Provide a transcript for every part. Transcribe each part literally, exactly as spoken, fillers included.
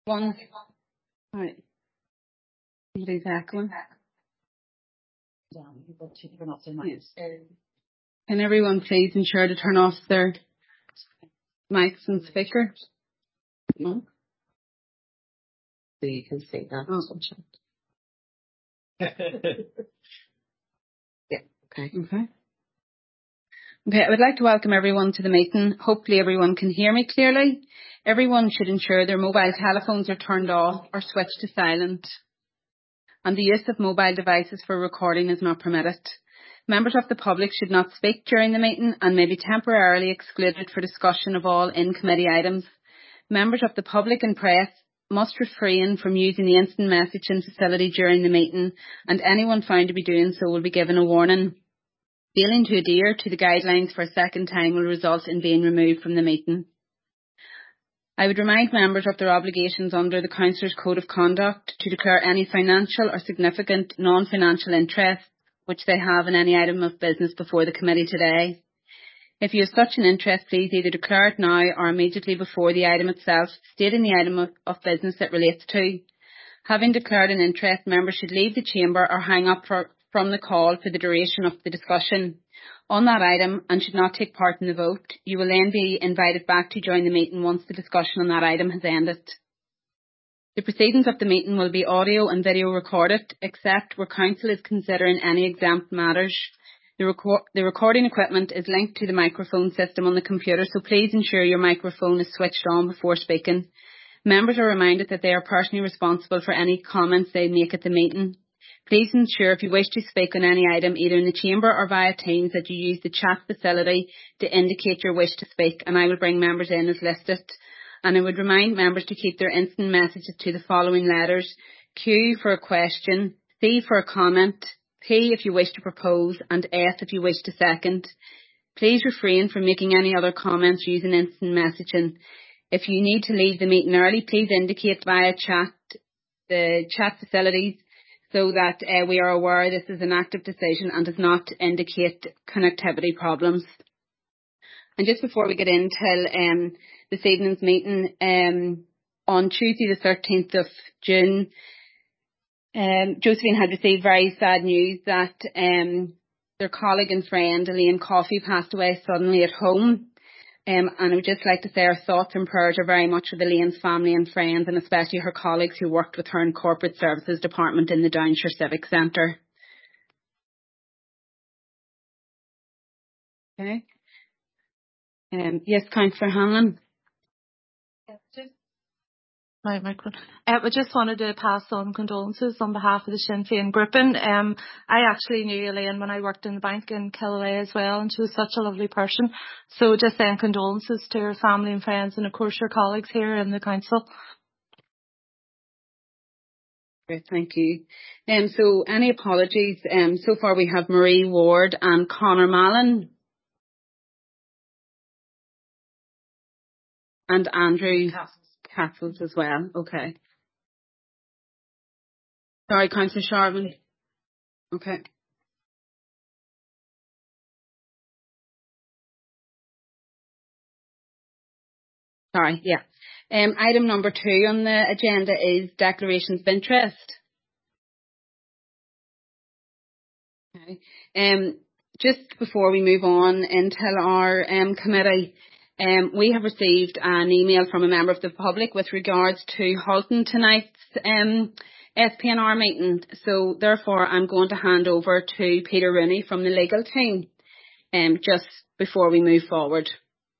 One. Right. Somebody's echoing. Can everyone please ensure to turn off their mics and speakers? No. So you can see that. Oh. Yeah, okay. Okay. Okay, I would like to welcome everyone to the meeting. Hopefully everyone can hear me clearly. Everyone should ensure their mobile telephones are turned off or switched to silent. And the use of mobile devices for recording is not permitted. Members of the public should not speak during the meeting and may be temporarily excluded for discussion of all in-committee items. Members of the public and press must refrain from using the instant messaging facility during the meeting, and anyone found to be doing so will be given a warning. Failing to adhere to the guidelines for a second time will result in being removed from the meeting. I would remind members of their obligations under the Councillors' Code of Conduct to declare any financial or significant non-financial interest which they have in any item of business before the committee today. If you have such an interest, please either declare it now or immediately before the item itself, stating the item of, of business it relates to. Having declared an interest, members should leave the chamber or hang up for, from the call for the duration of the discussion on that item and should not take part in the vote. You will then be invited back to join the meeting once the discussion on that item has ended. The proceedings of the meeting will be audio and video recorded, except where council is considering any exempt matters. The, record, the recording equipment is linked to the microphone system on the computer, so please ensure your microphone is switched on before speaking. Members are reminded that they are personally responsible for any comments they make at the meeting. Please ensure if you wish to speak on any item, either in the chamber or via Teams, that you use the chat facility to indicate your wish to speak, and I will bring members in as listed. And I would remind members to keep their instant messages to the following letters: Q for a question, C for a comment, P if you wish to propose, and S if you wish to second. Please refrain from making any other comments using instant messaging. If you need to leave the meeting early, please indicate via chat, the chat facilities, so that uh, we are aware this is an active decision and does not indicate connectivity problems. And just before we get into um, this evening's meeting, um, on Tuesday the thirteenth of June, um, Josephine had received very sad news that um, their colleague and friend Elaine Coffey passed away suddenly at home. Um, and I would just like to say our thoughts and prayers are very much with Elaine's family and friends, and especially her colleagues who worked with her in Corporate Services Department in the Downshire Civic Centre. Okay. Um, yes, Councillor Hanlon. My microphone. Uh, I just wanted to pass on condolences on behalf of the Sinn Féin grouping. Um, I actually knew Elaine when I worked in the bank in Killaloe as well, and she was such a lovely person. So just saying condolences to her family and friends, and of course her colleagues here in the council. Great, thank you. Um, so any apologies? Um, so far we have Marie Ward and Conor Mallon. And Andrew Castles as well. Okay. Sorry, Councillor Sharvin. Okay. Sorry, yeah. Um, item number two on the agenda is declarations of interest. Okay. Um, just before we move on into our um, committee, um, we have received an email from a member of the public with regards to halting tonight's um, S P N R meeting. So therefore I'm going to hand over to Peter Rooney from the legal team um, just before we move forward.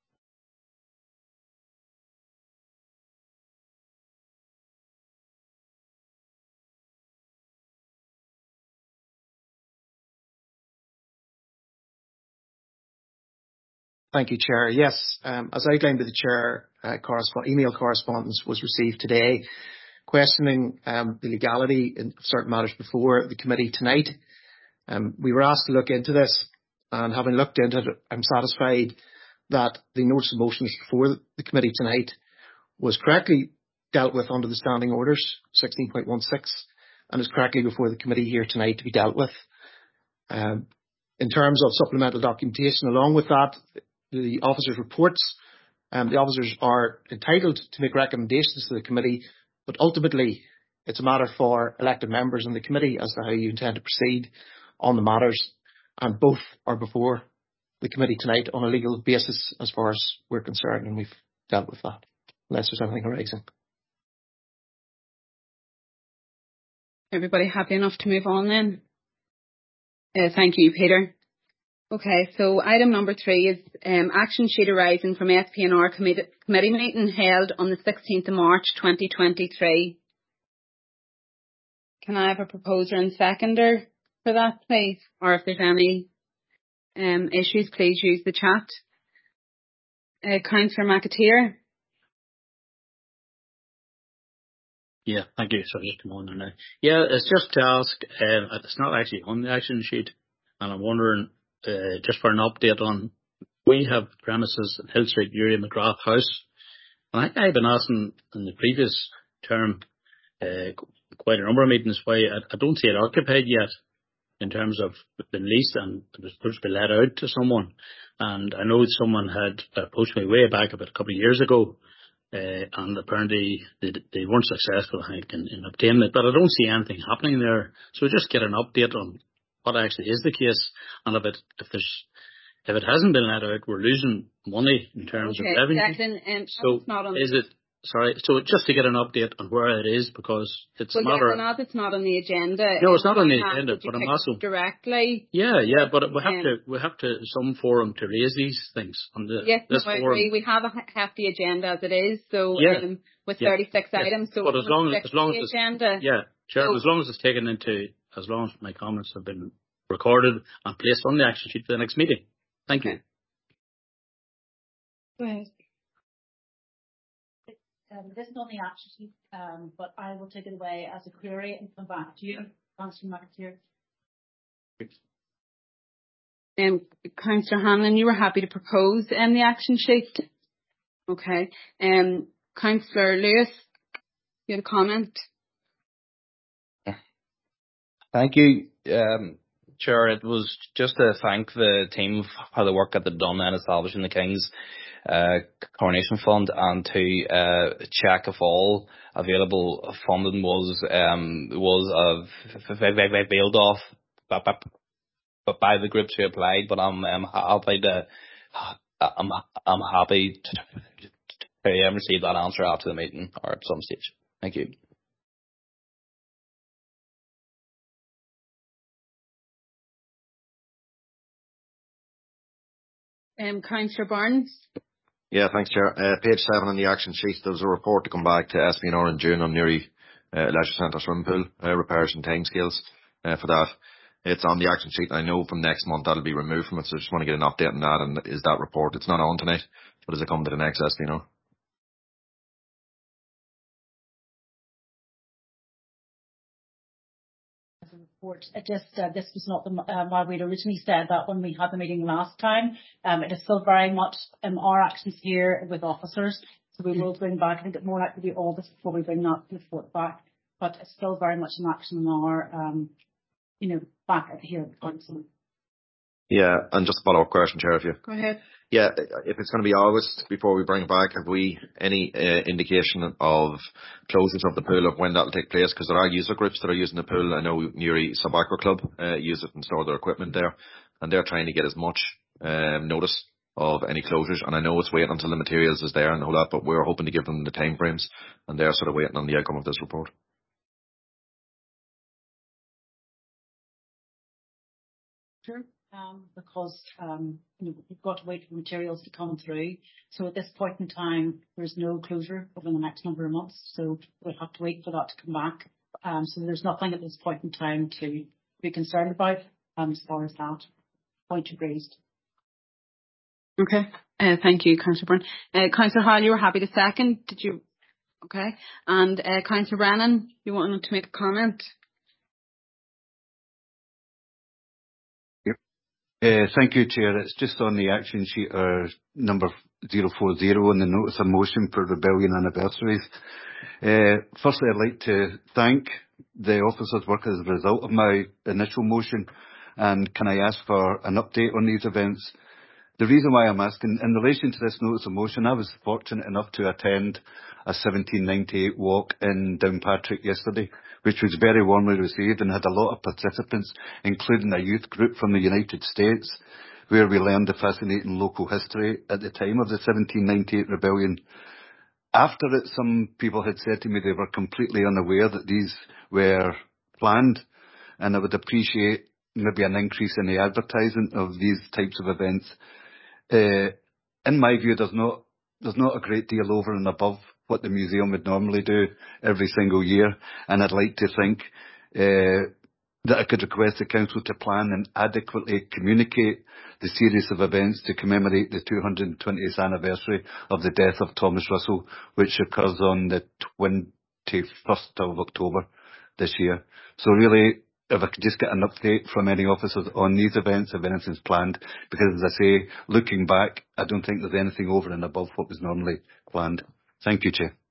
Thank you, Chair. Yes, um, as outlined by the Chair, uh, correspond- email correspondence was received today questioning um, the legality in certain matters before the committee tonight. Um, we were asked to look into this, and having looked into it, I'm satisfied that the notice of motions before the committee tonight was correctly dealt with under the Standing Orders sixteen point one six and is correctly before the committee here tonight to be dealt with. Um, in terms of supplemental documentation along with that, the officers' reports, um, the officers are entitled to make recommendations to the committee But ultimately, it's a matter for elected members in the committee as to how you intend to proceed on the matters, and both are before the committee tonight on a legal basis as far as we're concerned, and we've dealt with that, unless there's anything arising. Everybody happy enough to move on then? Uh, thank you, Peter. Okay, so item number three is um, action sheet arising from S P N R committee, committee meeting held on the sixteenth of March twenty twenty-three. Can I have a proposer and seconder for that, please? Or if there's any um, issues, please use the chat. Uh, Councillor McAteer. Yeah, thank you. Sorry, just come on now. Yeah, it's just to ask, um, it's not actually on the action sheet, and I'm wondering, uh, just for an update on, we have premises in Hill Street, Uri McGrath House, and I think I've been asking in the previous term, uh, quite a number of meetings why I, I don't see it occupied yet in terms of the lease, and it was supposed to be let out to someone. And I know someone had approached me way back about a couple of years ago, uh, and apparently they, they weren't successful, I think, in, in obtaining it. But I don't see anything happening there. So just get an update on what actually is the case, and if it if there's if it hasn't been let out, we're losing money in terms Okay, of revenue. Declan, um, So that's not on is it? Sorry, so just to get an update on where it is, because it's well, a matter. yeah, it's not on the agenda. No, it's not on the Um, agenda, did you but I'm pick also directly. yeah, yeah, but we have Um, to we have to some forum to raise these things on the Yes, no, this I forum. agree. We have a he- hefty agenda as it is, so Yeah, um, with yeah, thirty-six yeah. items, so But we as long as stick as long to as the it's, agenda. yeah, sure, So, as long as it's taken into, as long as my comments have been recorded and placed on the action sheet for the next meeting. Thank okay. you. Go ahead. Um, this is on the action sheet, um, but I will take it away as a query and come back to you, Councillor McAteer. Um, Councillor Hanlon, you were happy to propose um, the action sheet. Okay. Um, Councillor Lewis, you had a comment. Thank you, um, Chair. It was just to thank the team for the work that they've done in establishing the King's uh, Coronation Fund, and to uh, check if all available funding was um, was uh, availed off by, by, by the groups who applied. But I'm, I'm happy to I'm I'm happy to, to um, receive that answer after the meeting or at some stage. Thank you. Um, Councillor Barnes. Yeah, thanks, Chair. Uh, page seven on the action sheet, there was a report to come back to S P N R in June on Newry uh, Leisure Centre swimming pool uh, repairs and timescales uh, for that. It's on the action sheet. I know from next month that'll be removed from it, so I just want to get an update on that. And is that report? It's not on tonight, but does it come to the next S P N R? Report. It just, uh, this was not the, uh, why we'd originally said that when we had the meeting last time. Um, it is still very much, um, our actions here with officers. So we will bring back, I think it more likely to be August before we bring that report back. But it's still very much an action on our, um, you know, back at here at the council. Yeah, and just a follow-up question, Chair, if you... Go ahead. Yeah, if it's going to be August before we bring it back, have we any uh, indication of closures of the pool, of when that'll take place? Because there are user groups that are using the pool. I know Newry Sub-Aqua Club uh, use it and store their equipment there, and they're trying to get as much um, notice of any closures. And I know it's waiting until the materials is there and all that, but we're hoping to give them the time frames, and they're sort of waiting on the outcome of this report. Sure. Um, because um, you know, we've got to wait for materials to come through. So at this point in time, there's no closure over the next number of months. So we'll have to wait for that to come back. Um, so there's nothing at this point in time to be concerned about um, as far as that point you raised. Okay. Uh, thank you, Councillor Byrne. Uh, Councillor Hall, you were happy to second. Did you? Okay. And uh, Councillor Brennan, you wanted to make a comment? Uh, thank you, Chair. It's just on the action sheet, uh, number zero four zero, and the notice of motion for rebellion anniversaries. Uh, firstly, I'd like to thank the officers' work as a result of my initial motion, and can I ask for an update on these events? The reason why I'm asking, in relation to this notice of motion, I was fortunate enough to attend a seventeen ninety-eight walk in Downpatrick yesterday, which was very warmly received and had a lot of participants, including a youth group from the United States, where we learned the fascinating local history at the time of the seventeen ninety-eight rebellion. After it, some people had said to me they were completely unaware that these were planned, and I would appreciate maybe an increase in the advertising of these types of events. Uh, in my view, there's not there's not a great deal over and above what the museum would normally do every single year, and I'd like to think uh, that I could request the council to plan and adequately communicate the series of events to commemorate the two hundred twentieth anniversary of the death of Thomas Russell, which occurs on the twenty-first of October this year. So really, if I could just get an update from any officers on these events, if anything's planned, because as I say, looking back, I don't think there's anything over and above what was normally planned. Thank you, Chair.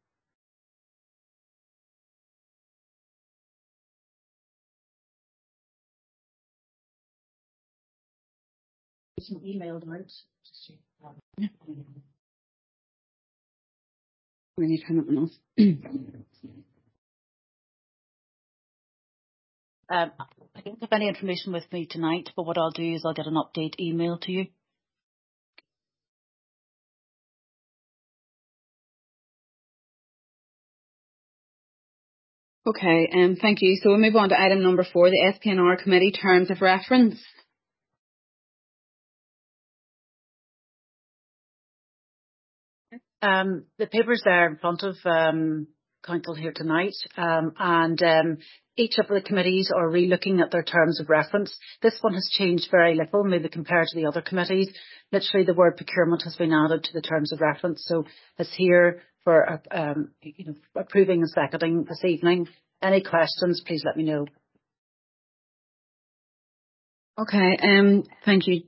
Some emailed out. We need to turn it on. Um, I don't have any information with me tonight, but what I'll do is I'll get an update email to you. Okay, um, thank you. So we'll move on to item number four, the S P N R Committee Terms of Reference. Um, the paper's there in front of um, Council here tonight, um, and um, each of the committees are re-looking at their terms of reference. This one has changed very little, maybe compared to the other committees. Literally, the word procurement has been added to the terms of reference, so it's here for uh, um, you know, approving and seconding this evening. Any questions, please let me know. Okay, um, thank you.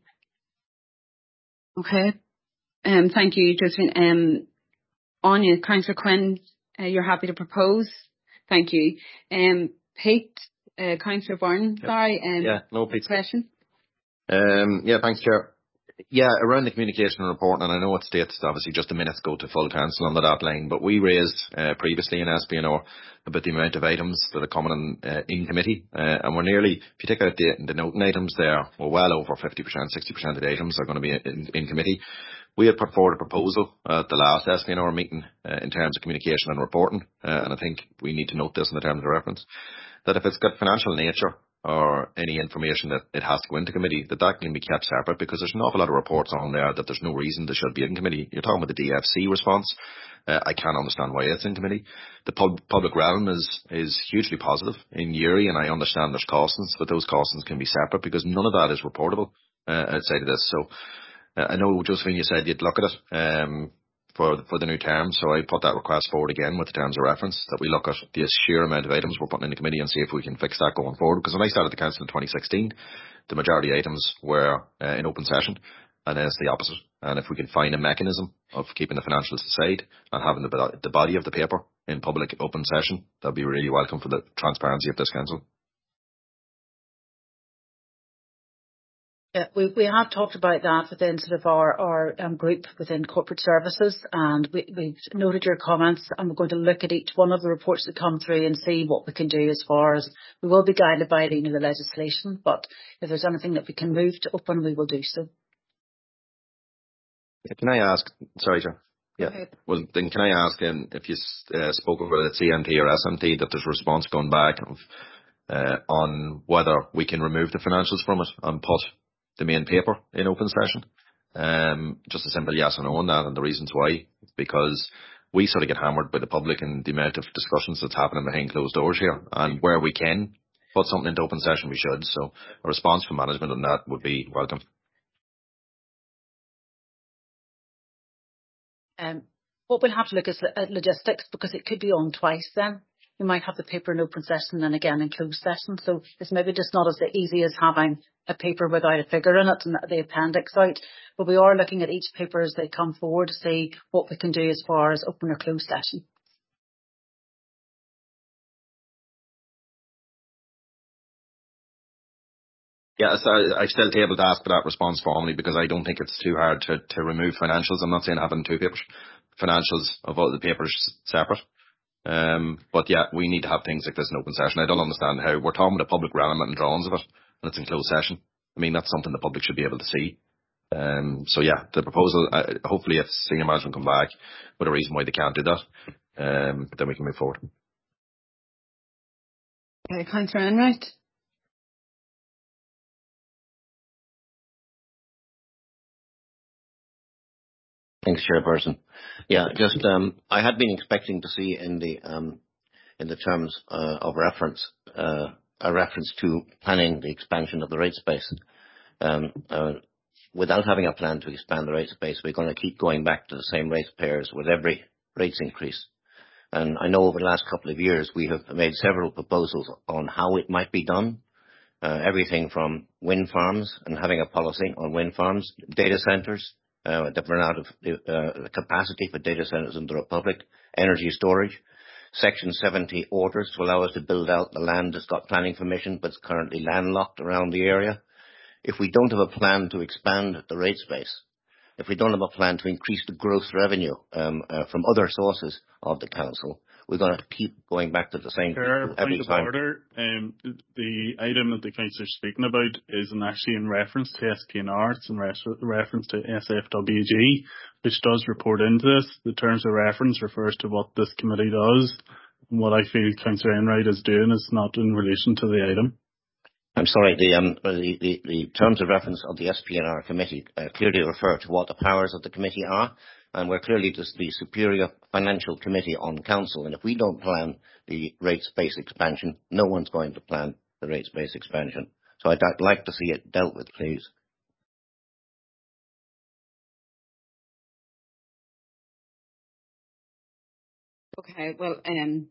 Okay, um, thank you, Josephine. Um, Anya, Councillor Quinn, uh, you're happy to propose? Thank you. Um, Pete, uh, Councillor Byrne, Yep. sorry. Um, Yeah, no, Pete. Question? Um, yeah, thanks, Chair. Yeah, around the communication and report, and I know it states obviously just a minute go to full council under that line, but we raised uh, previously in S P N R about the amount of items that are coming in, uh, in committee, uh, and we're nearly, if you take out the, the noting items there, we're well over fifty percent, sixty percent of the items are going to be in, in committee. We had put forward a proposal at the last S P N R meeting uh, in terms of communication and reporting, uh, and I think we need to note this in the terms of reference, that if it's got financial nature or any information that it has to go into committee, that that can be kept separate, because there's an awful lot of reports on there that there's no reason they should be in committee. You're talking about the D F C response. Uh, I can't understand why it's in committee. The pub- public realm is, is hugely positive in Uri, and I understand there's costings, but those costings can be separate because none of that is reportable uh, outside of this. So uh, I know, Josephine, you said you'd look at it. Um, for for the new term, so I put that request forward again with the terms of reference, that we look at the sheer amount of items we're putting in the committee and see if we can fix that going forward. Because when I started the council in twenty sixteen, the majority of items were uh, in open session, and then it's the opposite. And if we can find a mechanism of keeping the financials aside and having the, the body of the paper in public open session, that'd be really welcome for the transparency of this council. Yeah, we we have talked about that within sort of our our um, group within corporate services, and we, we've noted your comments, and we're going to look at each one of the reports that come through and see what we can do as far as we will be guided by you know, the legislation. But if there's anything that we can move to open, we will do so. Can I ask? Sorry, John. Yeah. Okay. Well, then can I ask um, if you uh, spoke over at C M T or S M T that there's a response going back of, uh, on whether we can remove the financials from it and put the main paper in open session? Um, just a simple yes or no on that, and the reasons why. Because we sort of get hammered by the public and the amount of discussions that's happening behind closed doors here, and where we can put something into open session, we should. So a response from management on that would be welcome. Um, what we'll have to look is at logistics, because it could be on twice then. We might have the paper in open session and then again in closed session. So it's maybe just not as easy as having a paper without a figure in it and the appendix out. But we are looking at each paper as they come forward to see what we can do as far as open or closed session. Yeah, so I, I still able to ask for that response formally because I don't think it's too hard to, to remove financials. I'm not saying having two papers, financials of all the papers separate. Um, but yeah, we need to have things like this in open session. I don't understand how we're talking about a public realm and drawings of it, and it's in closed session. I mean, that's something the public should be able to see. Um, so yeah, the proposal, uh, hopefully if senior management come back with a reason why they can't do that, um, then we can move forward. Okay, Councillor Enright. Thanks, Chairperson. Yeah, just um, I had been expecting to see in the um, in the terms uh, of reference uh, a reference to planning the expansion of the rate space. Um, uh, without having a plan to expand the rate space, we're going to keep going back to the same rate pairs with every rates increase. And I know over the last couple of years we have made several proposals on how it might be done. Uh, everything from wind farms and having a policy on wind farms, data centres, uh, that run out of uh, capacity for data centres in the Republic, energy storage, Section seventy orders to allow us to build out the land that's got planning permission but is currently landlocked around the area. If we don't have a plan to expand the rate space, if we don't have a plan to increase the gross revenue um, uh, from other sources of the council, we're going to keep going back to the same Chair, people every point of time. order. Um, the item that the councillor is speaking about isn't actually in reference to S P N R. It's in res- reference to S F W G, which does report into this. The terms of reference refers to what this committee does. And what I feel Councillor Enright is doing is not in relation to the item. I'm sorry, the, um, the, the, the terms of reference of the S P N R committee uh, clearly refer to what the powers of the committee are, and we're clearly just the superior financial committee on council, and if we don't plan the rates-based expansion, no one's going to plan the rates-based expansion. So I'd, I'd like to see it dealt with, please. Okay, well, um,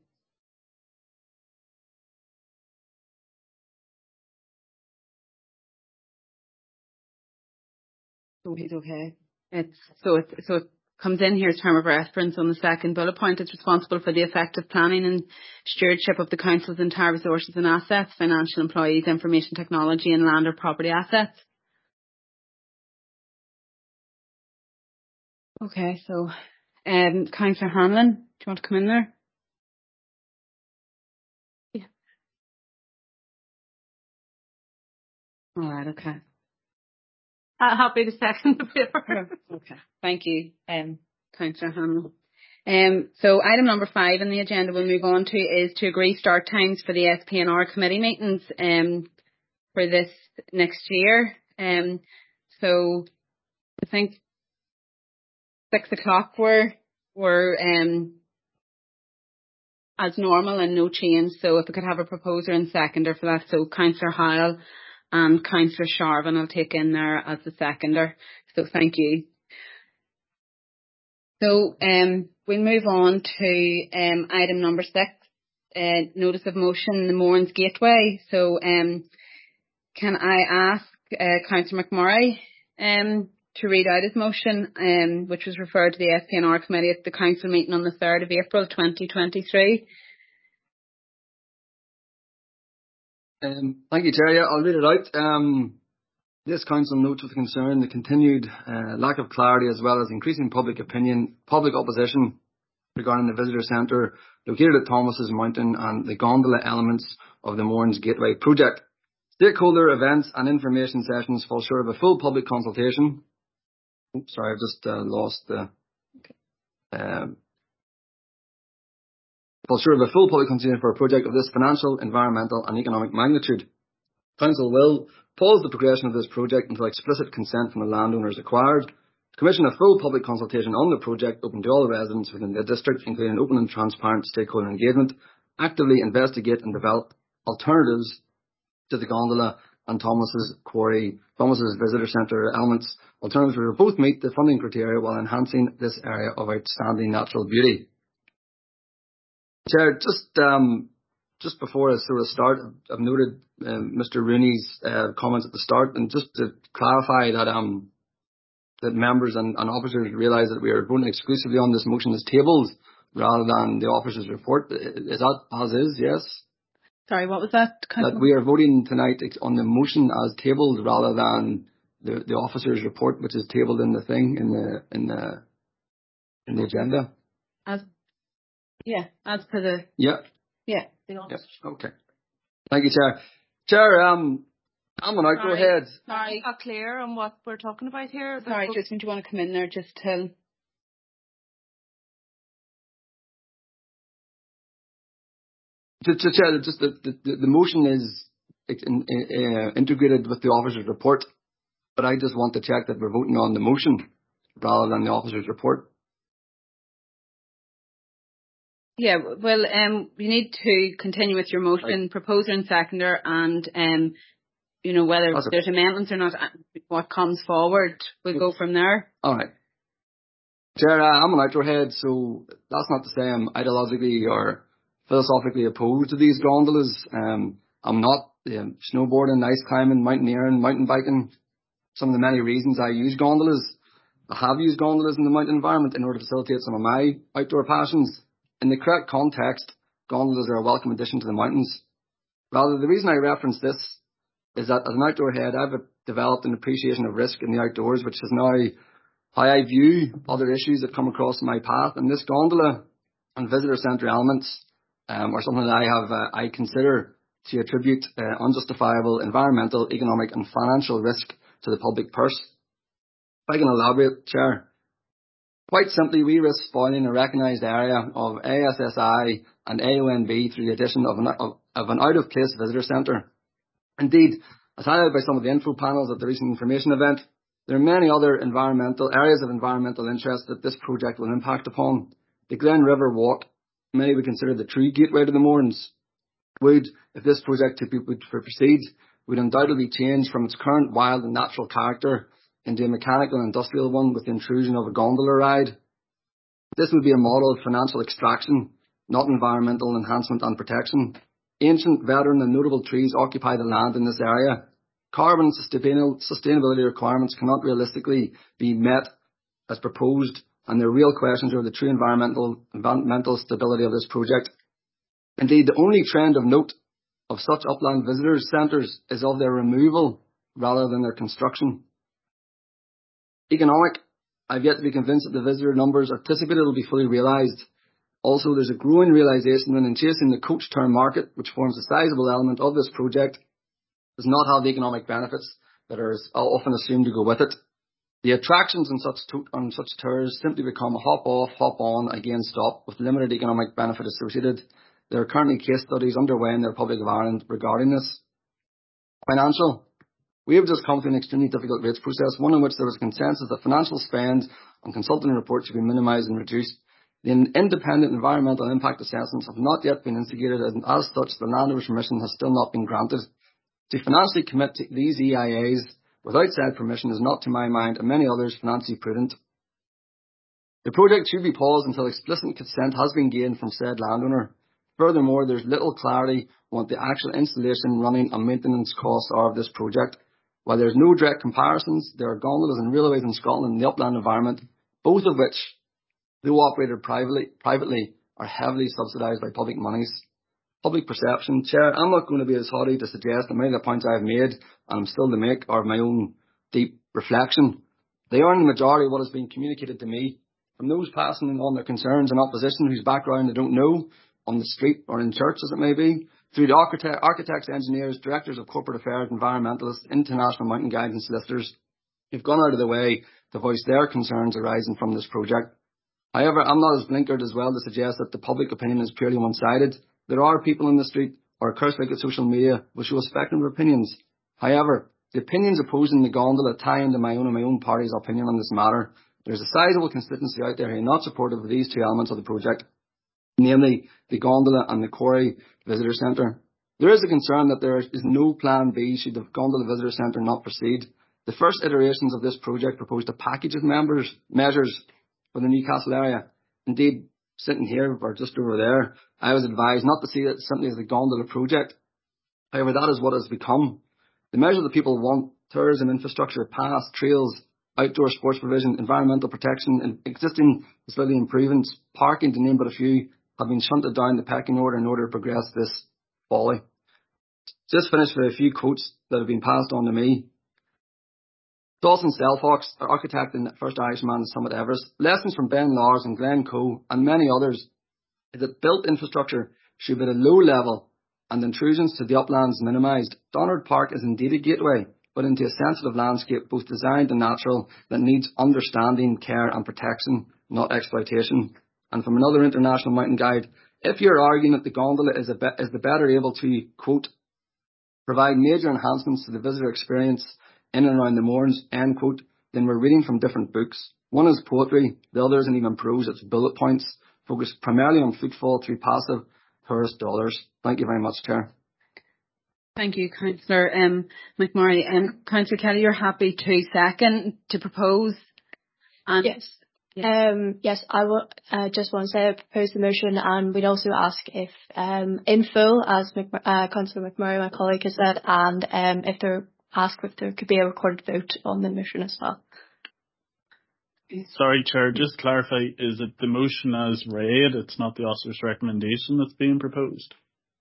so he's okay. It's so it so it comes in here as term of reference on the second bullet point. It's responsible for the effective planning and stewardship of the council's entire resources and assets, financial, employees, information technology, and land or property assets. Okay, so um, Councillor Hanlon, do you want to come in there? Yeah. All right. Okay. Uh, happy to second the paper. Okay. Thank you, um, Councillor Hanlon. Um, so item number five on the agenda we'll move on to is to agree start times for the S P N R committee meetings um, for this next year. Um, so I think six o'clock were were um, as normal and no change. So if we could have a proposer and seconder for that, so Councillor Hyle and Councillor Sharvin I'll take in there as the seconder. So thank you. So um, we'll move on to um, item number six, uh, notice of motion, the Mourns Gateway. So um, can I ask uh, Councillor McMurray um, to read out his motion, um, which was referred to the S P N R committee at the council meeting on the third of April twenty twenty-three. Um, thank you, Chair. Yeah, I'll read it out. Um, This council notes with concern the continued uh, lack of clarity as well as increasing public opinion, public opposition regarding the visitor centre located at Thomas's Mountain and the gondola elements of the Mourns Gateway project. Stakeholder events and information sessions fall short of a full public consultation. Oops, sorry, I've just uh, lost the... Um, fall short of a full public consultation for a project of this financial, environmental and economic magnitude. Council will pause the progression of this project until explicit consent from the landowner is acquired, commission a full public consultation on the project open to all residents within the district, including open and transparent stakeholder engagement, actively investigate and develop alternatives to the gondola and Thomas's quarry, Thomas's visitor centre elements, alternatives which will both meet the funding criteria while enhancing this area of outstanding natural beauty. Chair, just um, just before I sort of start, I've noted um, Mister Rooney's uh, comments at the start, and just to clarify that um, that members and, and officers realise that we are voting exclusively on this motion as tabled rather than the officer's report. Is that as is? Yes. Sorry, what was that? That we are voting tonight on the motion as tabled rather than the, the officer's report, which is tabled in the thing, in the, in the, in the agenda. As, yeah, as per the... Yeah. Yeah. Yeah. Okay. Thank you, Chair. Chair, um, I'm on out. Go ahead. Sorry, not clear on what we're talking about here. Sorry, Justin, do you want to come in there just to... Just, just, Chair, just the, the, the motion is in, uh, integrated with the officer's report, but I just want to check that we're voting on the motion rather than the officer's report. Yeah, well, um, you need to continue with your motion, right. Proposer and seconder, and um, you know, whether that's there's it. amendments or not, what comes forward, we'll go from there. All right. Chair, uh, I'm an outdoor head, so that's not to say I'm ideologically or philosophically opposed to these gondolas. Um, I'm not um, snowboarding, ice climbing, mountaineering, mountain biking. Some of the many reasons I use gondolas. I have used gondolas in the mountain environment in order to facilitate some of my outdoor passions. In the correct context, gondolas are a welcome addition to the mountains. Rather, the reason I reference this is that as an outdoor head, I've developed an appreciation of risk in the outdoors, which is now how I view other issues that come across my path. And this gondola and visitor centre elements um, are something that I have, uh, I consider to attribute uh, unjustifiable environmental, economic and financial risk to the public purse. If I can elaborate, Chair. Quite simply, we risk spoiling a recognised area of A S S I and A O N B through the addition of an, of, of an out-of-place visitor centre. Indeed, as highlighted by some of the info panels at the recent information event, there are many other environmental areas of environmental interest that this project will impact upon. The Glen River Walk, many would consider the true gateway to the Mournes, would, if this project to, would proceed, would undoubtedly change from its current wild and natural character into a mechanical and industrial one with the intrusion of a gondola ride. This would be a model of financial extraction, not environmental enhancement and protection. Ancient, veteran and notable trees occupy the land in this area. Carbon and sustainability requirements cannot realistically be met as proposed, and there are real questions over the true environmental, environmental stability of this project. Indeed, the only trend of note of such upland visitors centres is of their removal rather than their construction. Economic, I've yet to be convinced that the visitor numbers anticipated will be fully realised. Also, there's a growing realisation that in chasing the coach term market, which forms a sizable element of this project, does not have the economic benefits that are often assumed to go with it. The attractions on such, to- on such tours simply become a hop off, hop on, again stop, with limited economic benefit associated. There are currently case studies underway in the Republic of Ireland regarding this. Financial. We have just come through an extremely difficult rates process, one in which there was a consensus that financial spend on consulting reports should be minimised and reduced. The independent environmental impact assessments have not yet been instigated, and as such, the landowner's permission has still not been granted. To financially commit to these E I As without said permission is not, to my mind, and many others, financially prudent. The project should be paused until explicit consent has been gained from said landowner. Furthermore, there is little clarity on what the actual installation, running and maintenance costs are of this project. While there is no direct comparisons, there are gondolas and railways in Scotland in the upland environment, both of which, though operated privately, privately are heavily subsidised by public monies. Public perception. Chair, I'm not going to be as haughty to suggest that many of the points I have made, and I'm still to make, are of my own deep reflection. They are in the majority of what has been communicated to me from those passing on their concerns in opposition whose background I don't know, on the street or in church as it may be, through the architect, architects, engineers, directors of corporate affairs, environmentalists, international mountain guides and solicitors who've gone out of the way to voice their concerns arising from this project. However, I'm not as blinkered as well to suggest that the public opinion is purely one-sided. There are people in the street or across like social media which show a spectrum of opinions. However, the opinions opposing the gondola tie into my own and my own party's opinion on this matter. There's a sizable constituency out there who are not supportive of these two elements of the project, namely the gondola and the Quarry Visitor Centre. There is a concern that there is no plan B should the gondola visitor centre not proceed. The first iterations of this project proposed a package of members, measures for the Newcastle area. Indeed, sitting here or just over there, I was advised not to see it simply as the gondola project. However, that is what it has become. The measure that people want, tourism, infrastructure, paths, trails, outdoor sports provision, environmental protection, and existing facility improvements, parking to name but a few, have been shunted down the pecking order in order to progress this folly. Just finish with a few quotes that have been passed on to me. Dawson Stelfox, our architect and first Irishman to summit Everest. Lessons from Ben Lars and Glenn Coe and many others is that built infrastructure should be at a low level and intrusions to the uplands minimised. Donard Park is indeed a gateway, but into a sensitive landscape, both designed and natural, that needs understanding, care and protection, not exploitation. And from another international mountain guide, if you're arguing that the gondola is, a be- is the better able to, quote, provide major enhancements to the visitor experience in and around the moorings, end quote, then we're reading from different books. One is poetry, the other isn't even prose, it's bullet points, focused primarily on footfall through passive tourist dollars. Thank you very much, Chair. Thank you, Councillor um, McMurray. Um, Councillor Kelly, you're happy to second to propose? And yes. Um, yes, I will, uh, just want to say I propose the motion, and we'd also ask if, um, in full, as Mc, uh, Councillor McMurray, my colleague, has said, and um, if they're asked if there could be a recorded vote on the motion as well. Sorry, Chair, just to clarify, is it the motion as read? It's not the officer's recommendation that's being proposed?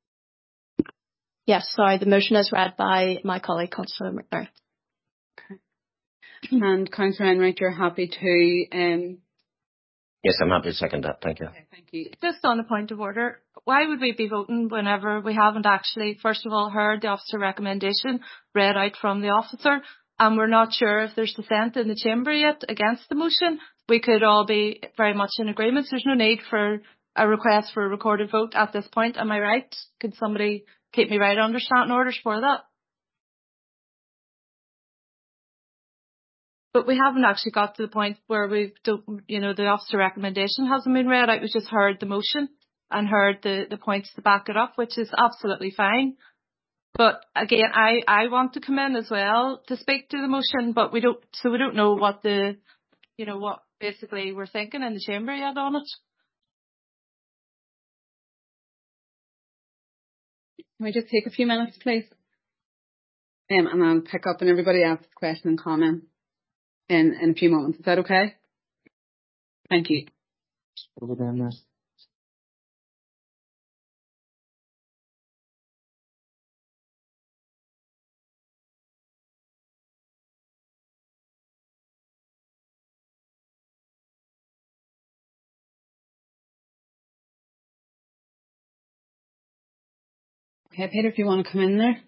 Yes, sorry, the motion is read by my colleague, Councillor McMurray. Okay. And Councillor Enright, you're happy to... Um... Yes, I'm happy to second that. Thank you. Okay, thank you. Just on a point of order, why would we be voting whenever we haven't actually, first of all, heard the officer recommendation read out from the officer, and we're not sure if there's dissent in the chamber yet against the motion? We could all be very much in agreement. There's no need for a request for a recorded vote at this point. Am I right? Could somebody keep me right under standing orders for that? But we haven't actually got to the point where we've, you know, the officer recommendation hasn't been read out. We've just heard the motion and heard the, the points to back it up, which is absolutely fine. But again, I, I want to come in as well to speak to the motion, but we don't, so we don't know what the, you know, what basically we're thinking in the chamber yet on it. Can we just take a few minutes, please? Um, and I'll pick up on everybody else's question and comment in, in a few moments. Is that okay? Thank you. Okay, Peter, if you want to come in there.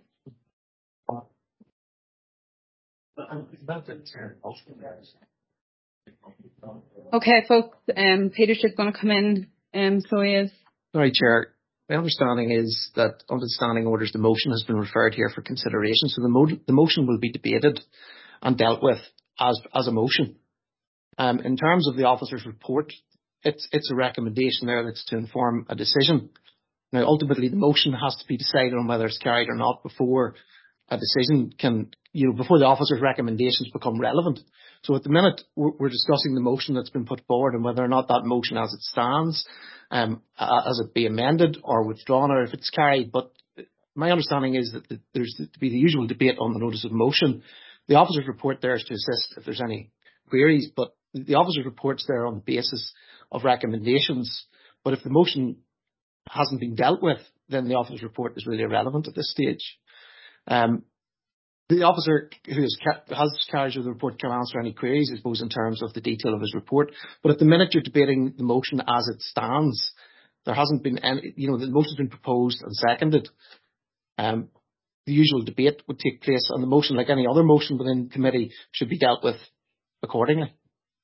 Okay, folks, um, Peter's just going to come in, um, so he is. Sorry, Chair. My understanding is that under the standing orders, the motion has been referred here for consideration. So the, mo- the motion will be debated and dealt with as, as a motion. Um, in terms of the officer's report, it's, it's a recommendation there that's to inform a decision. Now, ultimately, the motion has to be decided on whether it's carried or not before a decision can, you know, before the officer's recommendations become relevant. So at the minute, we're, we're discussing the motion that's been put forward and whether or not that motion as it stands, um, as it be amended or withdrawn or if it's carried. But my understanding is that there's to be the usual debate on the notice of motion. The officer's report there is to assist if there's any queries, but the officer's report's there on the basis of recommendations. But if the motion hasn't been dealt with, then the officer's report is really irrelevant at this stage. Um, the officer who has, ca- has carriage of the report can answer any queries, I suppose, in terms of the detail of his report. But at the minute you're debating the motion as it stands, there hasn't been any, you know, the motion's been proposed and seconded. Um, the usual debate would take place on the motion, like any other motion within committee, should be dealt with accordingly.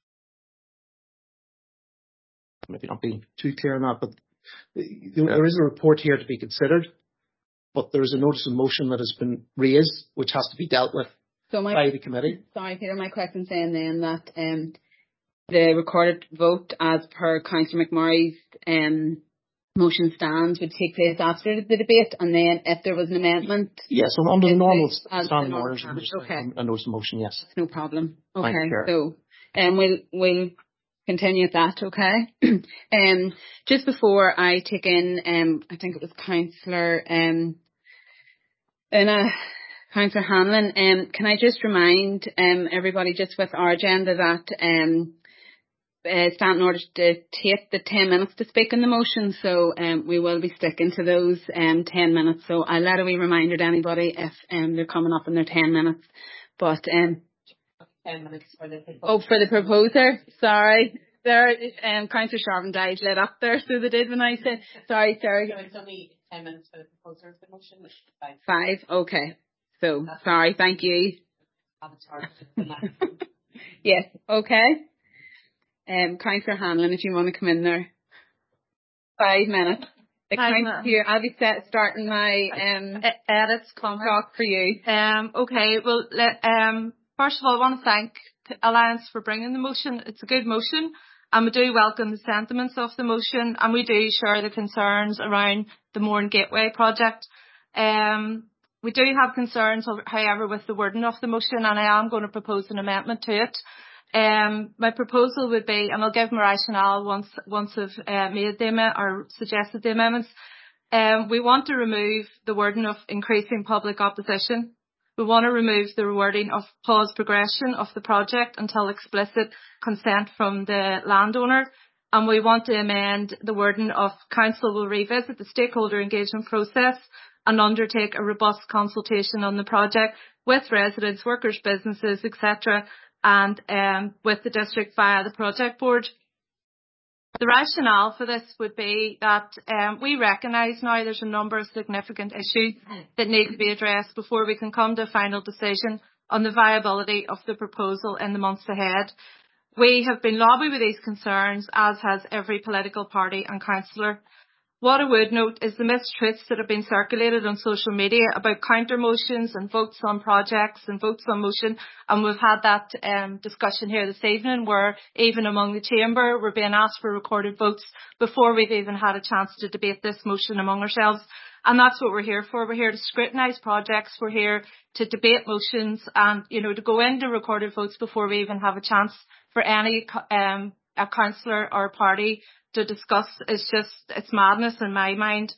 Maybe not being too clear on that, but there is a report here to be considered, but there is a notice of motion that has been raised, which has to be dealt with so my, by the committee. Sorry, Peter, my question saying then that um, the recorded vote as per Councillor McMurray's um, motion stands would take place after the debate, and then if there was an amendment... Yes, yeah, so under the normal standing orders, okay. a notice of motion, yes. That's no problem. Okay, you, so um, we'll... we'll continue at that, okay? um, just before I take in, um, I think it was Councillor um, Una, Councillor Hanlon, um, can I just remind um, everybody just with our agenda that um, uh, standing orders to take the ten minutes to speak on the motion, so um, we will be sticking to those um, ten minutes. So I'll let a wee reminder to anybody if um, they're coming up in their ten minutes. But um, ten minutes for the people. Oh, for the proposer, sorry. There, um, Councillor Sharvin died lit up there, so they did when I said, sorry, sorry. So it's only ten minutes for the proposer of the motion, which is five. Five, okay. So, That's sorry, thank you. Yes, okay. Um, Councillor Hanlon, if you want to come in there. Five minutes. The Five count minutes. here, I'll be set, starting my um, E- edits comment. talk for you. Um, okay, well, let, um, first of all, I want to thank Alliance for bringing the motion. It's a good motion, and we do welcome the sentiments of the motion, and we do share the concerns around the Mourne Gateway project. Um, we do have concerns, however, with the wording of the motion, and I am going to propose an amendment to it. Um, my proposal would be, and I'll give my rationale once once I've uh, made the amendment or suggested the amendments. Um, we want to remove the wording of increasing public opposition. We want to remove the wording of pause progression of the project until explicit consent from the landowner. And we want to amend the wording of council will revisit the stakeholder engagement process and undertake a robust consultation on the project with residents, workers, businesses, et cetera, and um, with the district via the project board. The rationale for this would be that um, we recognise now there's a number of significant issues that need to be addressed before we can come to a final decision on the viability of the proposal in the months ahead. We have been lobbied with these concerns, as has every political party and councillor. What I would note is the mistruths that have been circulated on social media about counter motions and votes on projects and votes on motion. And we've had that um, discussion here this evening where even among the chamber we're being asked for recorded votes before we've even had a chance to debate this motion among ourselves. And that's what we're here for. We're here to scrutinise projects. We're here to debate motions and, you know, to go into recorded votes before we even have a chance for any um, a councillor or party to discuss. Is just, it's madness in my mind.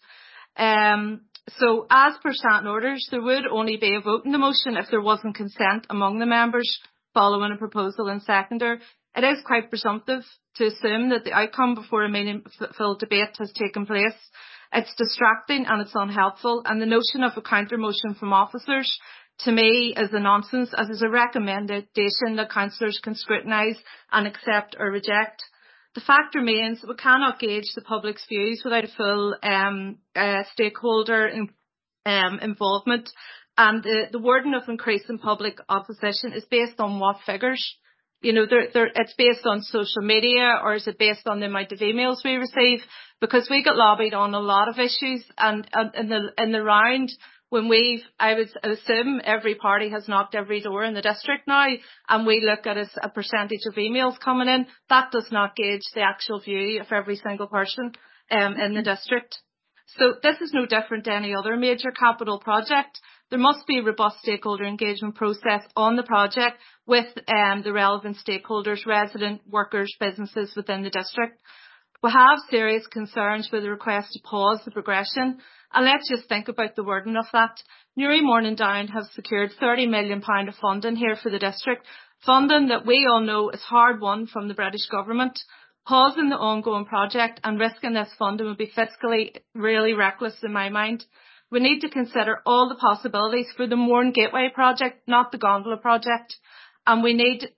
Um, so as per standing orders, there would only be a vote in the motion if there wasn't consent among the members following a proposal and seconder. It is quite presumptive to assume that the outcome before a meaningful debate has taken place. It's distracting and it's unhelpful, and the notion of a counter motion from officers to me is a nonsense, as is a recommendation that councillors can scrutinise and accept or reject. The fact remains that we cannot gauge the public's views without a full um, uh, stakeholder in, um, involvement, and the, the wording of increasing public opposition is based on what figures? You know, they're, they're, it's based on social media, or is it based on the amount of emails we receive? Because we get lobbied on a lot of issues, and, and in the in the round, when we've, I would assume every party has knocked every door in the district now, and we look at a, a percentage of emails coming in, that does not gauge the actual view of every single person um, in the district. So this is no different to any other major capital project. There must be a robust stakeholder engagement process on the project with um, the relevant stakeholders, resident, workers, businesses within the district. We have serious concerns with the request to pause the progression, and let's just think about the wording of that. Newry Morning Down have secured thirty million pounds of funding here for the district, funding that we all know is hard won from the British government. Pausing the ongoing project and risking this funding would be fiscally really reckless in my mind. We need to consider all the possibilities for the Mourne Gateway project, not the gondola project, and we need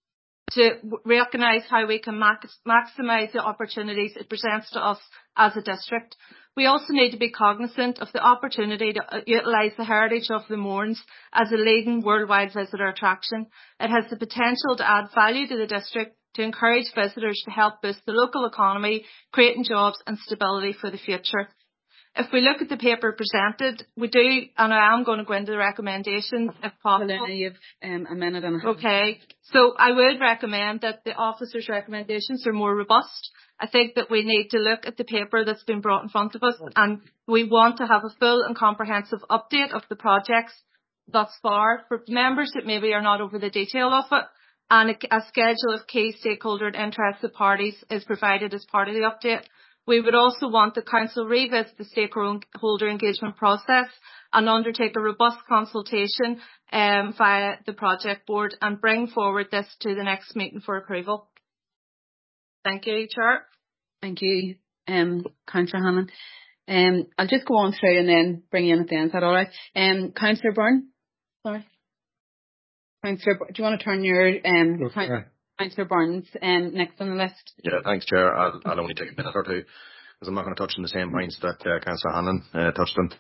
to recognise how we can max- maximise the opportunities it presents to us as a district. We also need to be cognizant of the opportunity to utilise the heritage of the Mournes as a leading worldwide visitor attraction. It has the potential to add value to the district, to encourage visitors, to help boost the local economy, creating jobs and stability for the future. If we look at the paper presented, we do, and I am going to go into the recommendations if possible. Helena, you've um, a minute and a half. Okay, so I would recommend that the officers' recommendations are more robust. I think that we need to look at the paper that's been brought in front of us, and we want to have a full and comprehensive update of the projects thus far for members that maybe are not over the detail of it, and a, a schedule of key stakeholder and interested parties is provided as part of the update. We would also want the Council revisit the stakeholder engagement process and undertake a robust consultation um, via the project board and bring forward this to the next meeting for approval. Thank you, Chair. Thank you, um, Councillor Hannon. Um, I'll just go on through and then bring you in at the end. Is that all right? Um, Councillor Byrne. Sorry. Councillor, do you want to turn your um, Okay. Councillor Burns um, next on the list? Yeah, thanks, Chair. I'll, I'll only take a minute or two because I'm not going to touch on the same points that uh, Councillor Hannon uh, touched on.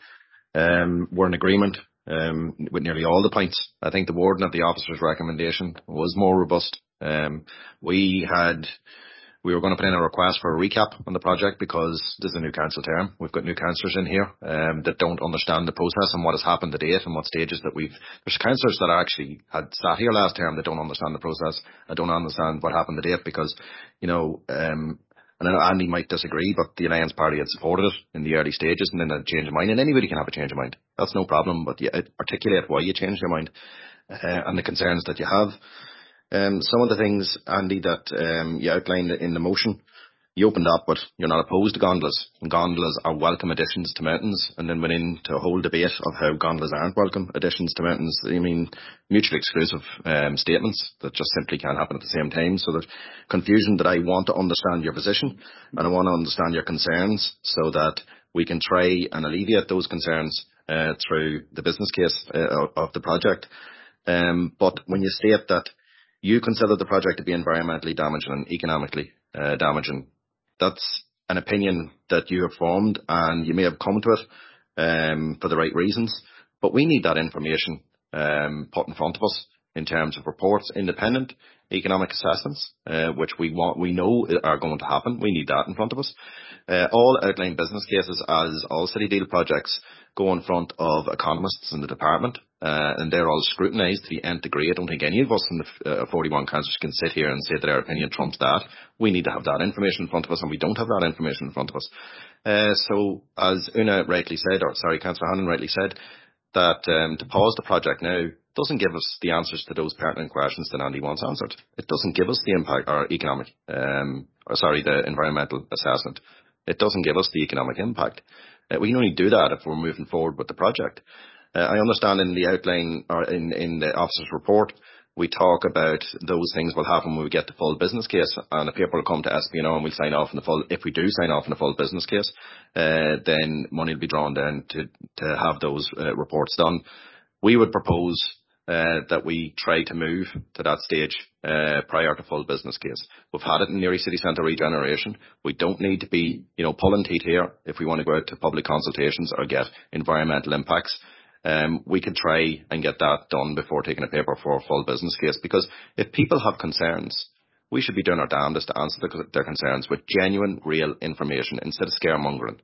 Um, we're in agreement um, with nearly all the points. I think the Warden of the officer's recommendation was more robust. Um, we had we were going to put in a request for a recap on the project because this is a new council term. We've got new councillors in here um, that don't understand the process and what has happened to date and what stages that we've. There's councillors that actually had sat here last term that don't understand the process. I don't understand what happened to date because, you know, um, and I know Andy might disagree, but the Alliance Party had supported it in the early stages and then a change of mind. And anybody can have a change of mind. That's no problem. But you articulate why you changed your mind uh, and the concerns that you have. Um, some of the things, Andy, that um, you outlined in the motion, you opened up, but you're not opposed to gondolas. And gondolas are welcome additions to mountains, and then went into a whole debate of how gondolas aren't welcome additions to mountains. I mean, mutually exclusive um, statements that just simply can't happen at the same time. So there's confusion that I want to understand your position, and I want to understand your concerns so that we can try and alleviate those concerns uh, through the business case uh, of the project. Um, but when you state that you consider the project to be environmentally damaging and economically uh, damaging, that's an opinion that you have formed and you may have come to it um, for the right reasons. But we need that information um, put in front of us in terms of reports, independent economic assessments, uh, which we want, we know are going to happen. We need that in front of us. Uh, all outline business cases, as all City Deal projects, go in front of economists in the department, uh, and they're all scrutinised to the nth degree. I don't think any of us in the uh, forty-one councillors can sit here and say that our opinion trumps that. We need to have that information in front of us, and we don't have that information in front of us. Uh, so, as Una rightly said, or sorry, Councillor Hannon rightly said, that um, to pause the project now doesn't give us the answers to those pertinent questions that Andy wants answered. It doesn't give us the impact or economic, um, or sorry, the environmental assessment. It doesn't give us the economic impact. Uh, we can only do that if we're moving forward with the project. Uh, I understand in the outline or in, in the officer's report, we talk about those things will happen when we get the full business case, and the paper will come to S P N O and we'll sign off on the full. If we do sign off on the full business case, uh, then money will be drawn down to to have those uh, reports done. We would propose uh, that we try to move to that stage uh, prior to full business case. We've had it in Newry City Centre regeneration. We don't need to be, you know, pulling teeth here if we want to go out to public consultations or get environmental impacts. Um, we could try and get that done before taking a paper for a full business case, because if people have concerns, we should be doing our damnedest to answer the, their concerns with genuine, real information instead of scaremongering.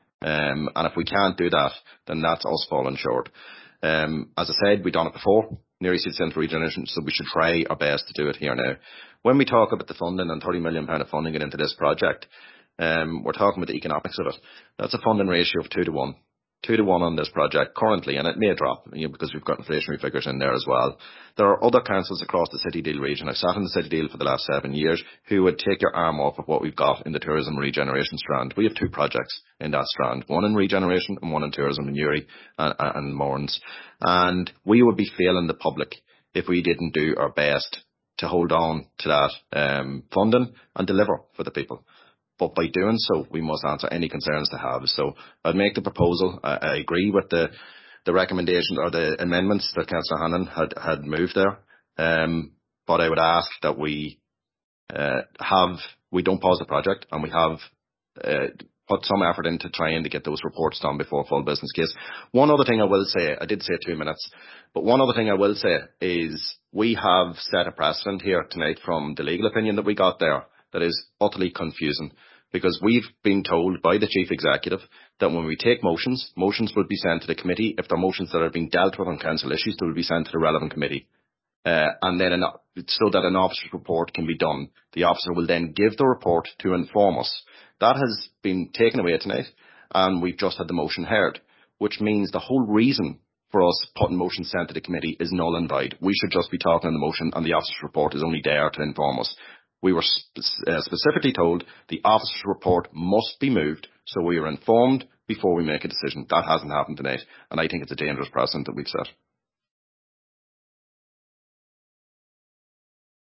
Um, and if we can't do that, then that's us falling short. Um, as I said, we've done it before, Newry City Centre regeneration, so we should try our best to do it here now. When we talk about the funding and thirty million pounds of funding it into this project, um, we're talking about the economics of it. That's a funding ratio of two to one. Two to one on this project currently, and it may drop, you know, because we've got inflationary figures in there as well. There are other councils across the City Deal region. I've sat in the City Deal for the last seven years who would take your arm off of what we've got in the tourism regeneration strand. We have two projects in that strand, one in regeneration and one in tourism in Newry and, and Mournes. And we would be failing the public if we didn't do our best to hold on to that um, funding and deliver for the people. But by doing so, we must answer any concerns they have. So I'd make the proposal. I, I agree with the, the recommendations or the amendments that Councillor Hannon had, had moved there. Um, but I would ask that we uh, have, we don't pause the project, and we have uh, put some effort into trying to get those reports done before full business case. One other thing I will say, I did say two minutes, but one other thing I will say is we have set a precedent here tonight from the legal opinion that we got there that is utterly confusing, because we've been told by the Chief Executive that when we take motions, motions will be sent to the committee. If they're motions that are being dealt with on council issues, they will be sent to the relevant committee. Uh, and then an, so that an officer's report can be done. The officer will then give the report to inform us. That has been taken away tonight, and we've just had the motion heard, which means the whole reason for us putting motions sent to the committee is null and void. We should just be talking on the motion, and the officer's report is only there to inform us. We were sp- uh, specifically told the officer's report must be moved, so we are informed before we make a decision. That hasn't happened tonight, and I think it's a dangerous precedent that we've set.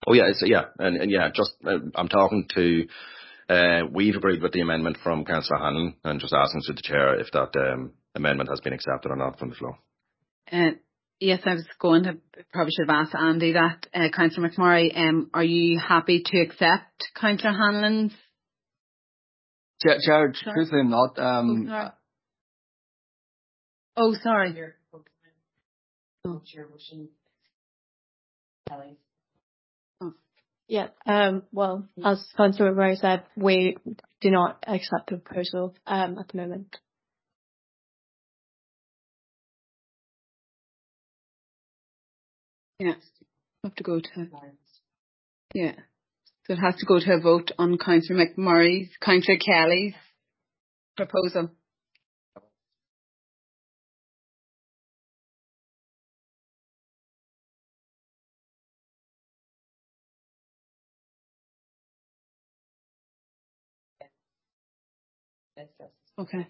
Oh yeah, it's, yeah, and, and yeah, just uh, I'm talking to. Uh, we've agreed with the amendment from Councillor Hanlon, and just asking through the chair if that um, amendment has been accepted or not from the floor. Uh, yes, I was going to, probably should have asked Andy that. Uh, Councillor McMurray, um, are you happy to accept Councillor Hanlon's? Chair, Chair Sorry? truthfully I'm not. Um, Oh, sorry. Oh, sorry. Your Oh. your motion, Kelly. Yeah, um, well, as Councillor McMurray said, we do not accept the proposal um, at the moment. Yeah, have to go to, yeah. So it has to go to a vote on Councillor McMurray's, Councillor Kelly's proposal. Yes, yes. Okay.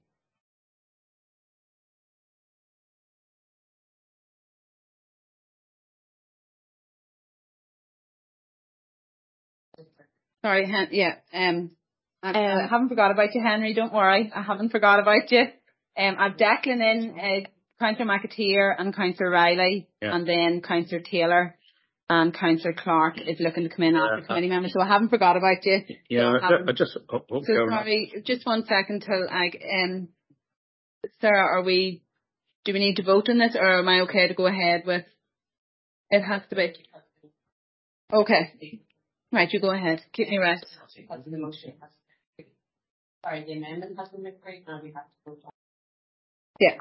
Sorry, Hen- yeah, um, I, I Um, haven't forgot about you, Henry, don't worry. I haven't forgot about you. Um, I've Declan in, uh, Councillor McAteer and Councillor Riley, Yeah. and then Councillor Taylor and Councillor Clark is looking to come in Yeah, after committee members, so I haven't forgot about you. Yeah, So I I, haven't- I just hope, hope So you're not- sorry, just one second till I, um, Sarah, are we, do we need to vote on this, or am I okay to go ahead with, it has to be? Okay. Right, you go ahead. Keep me right. Because the motion has to be- Sorry, the amendment has been agreed, now we have to vote on. Yeah.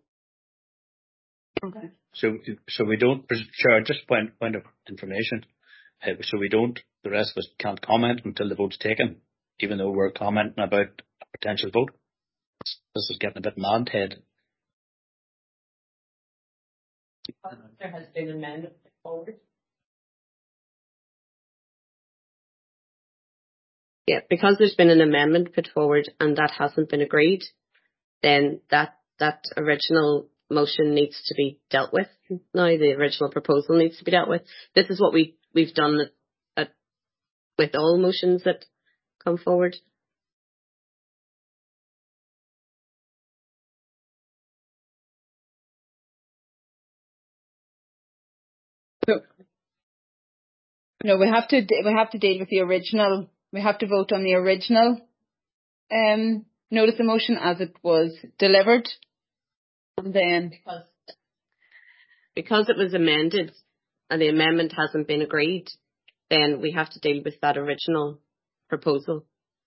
Okay. So, so we don't, sure, just point, point of information. Uh, so we don't, the rest of us can't comment until the vote's taken, even though we're commenting about a potential vote. This is getting a bit mad, Ted. There has been an amendment put forward. Yeah, because there's been an amendment put forward and that hasn't been agreed, then that that original motion needs to be dealt with. Now the original proposal needs to be dealt with. This is what we we've done at, at, with all motions that come forward. So, no, we have to de- we have to deal with the original. We have to vote on the original um notice of motion as it was delivered, and then Because Because it was amended and the amendment hasn't been agreed, then we have to deal with that original proposal.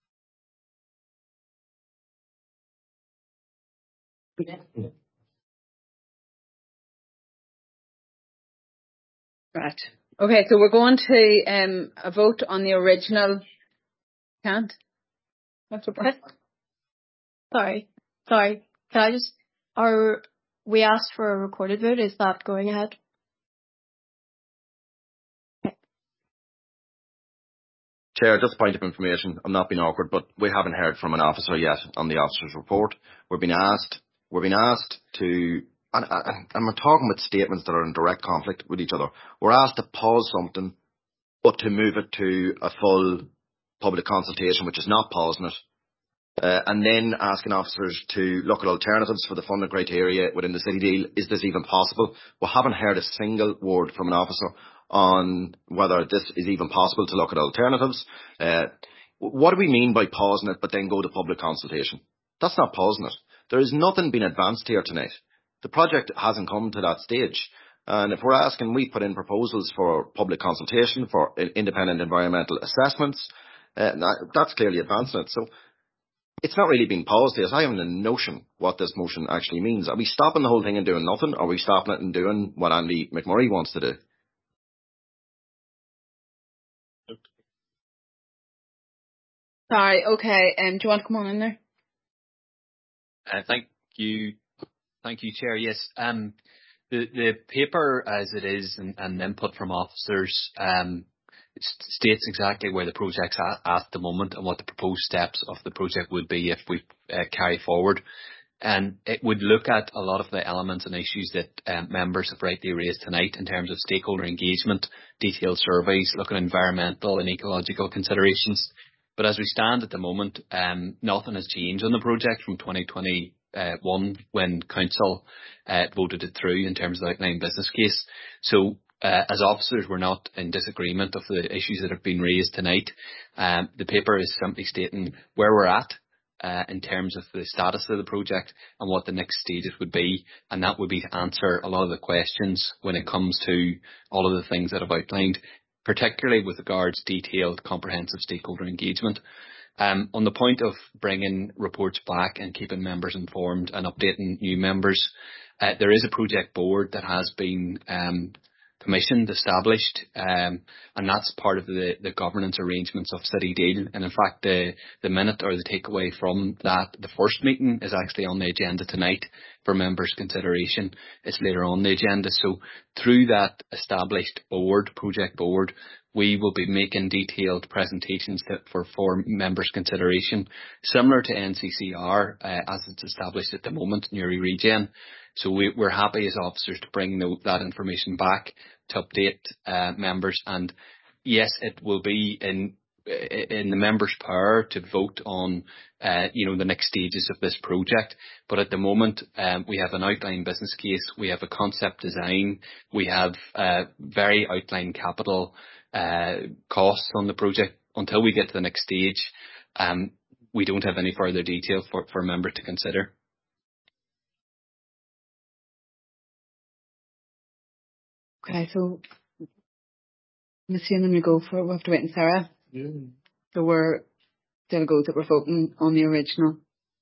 right. Okay, so we're going to um a vote on the original. Can't. That's what. sorry, sorry. Can I just, are we asked for a recorded vote? Is that going ahead? Chair, just a point of information. I'm not being awkward, but we haven't heard from an officer yet on the officer's report. We're being asked, we're being asked to, and, and, and we're talking with statements that are in direct conflict with each other. We're asked to pause something, but to move it to a full public consultation, which is not pausing it. Uh, and then asking officers to look at alternatives for the funding criteria within the city deal. Is this even possible? We haven't heard a single word from an officer on whether this is even possible to look at alternatives. Uh, what do we mean by pausing it but then go to public consultation? That's not pausing it. There is nothing being advanced here tonight. The project hasn't come to that stage. And if we're asking, we put in proposals for public consultation, for independent environmental assessments, uh, that's clearly advancing it. So it's not really being paused here. So I haven't a notion what this motion actually means. Are we stopping the whole thing and doing nothing? Or are we stopping it and doing what Andy McMurray wants to do? Sorry. Okay. Um, do you want to come on in there? Uh, thank you, thank you, Chair. Yes. Um, the the paper as it is and, and input from officers um states exactly where the project's at at the moment and what the proposed steps of the project would be if we uh, carry forward. and it would look at a lot of the elements and issues that um, members have rightly raised tonight in terms of stakeholder engagement, detailed surveys, looking at environmental and ecological considerations. But as we stand at the moment, um, nothing has changed on the project from twenty twenty-one when Council uh, voted it through in terms of the outline business case. So uh, as officers, we're not in disagreement of the issues that have been raised tonight. Um, the paper is simply stating where we're at uh, in terms of the status of the project and what the next stages would be. And that would be to answer a lot of the questions when it comes to all of the things that I've outlined, particularly with regards to detailed, comprehensive stakeholder engagement. Um, on the point of bringing reports back and keeping members informed and updating new members, uh, there is a project board that has been um, commissioned, established, um, and that's part of the, the governance arrangements of City Deal. And in fact, the, the minute or the takeaway from that, the first meeting is actually on the agenda tonight for members' consideration. It's later on the agenda. So through that established board, project board, we will be making detailed presentations to, for, for members' consideration, similar to N C C R uh, as it's established at the moment, Newry Regen. So we, we're happy as officers to bring the, that information back to update uh, members. And yes, it will be in in the members' power to vote on, uh, you know, the next stages of this project. But at the moment, um, we have an outline business case, we have a concept design, we have uh, very outlined capital uh, costs on the project. Until we get to the next stage, um, we don't have any further detail for, for members to consider. Okay, so I'm assuming we go for it. We have to wait on Sarah. Yeah. So we're still go that we're voting on the original.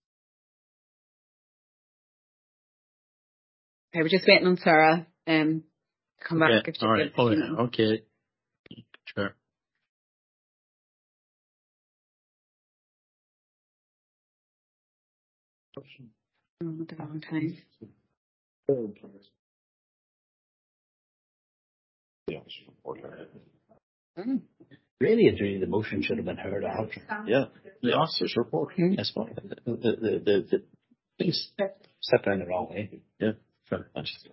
Okay, we're just waiting on Sarah um, to come Okay. back. If she All right. gives Oh, you yeah. know. Okay. Sure. Oh, at the wrong time. Mm. Really, the, the motion should have been heard out. Yeah. The officer's report. Mm. That's fine. The, the, the, the, the, please step down the wrong way. Yeah. Sure. That's just...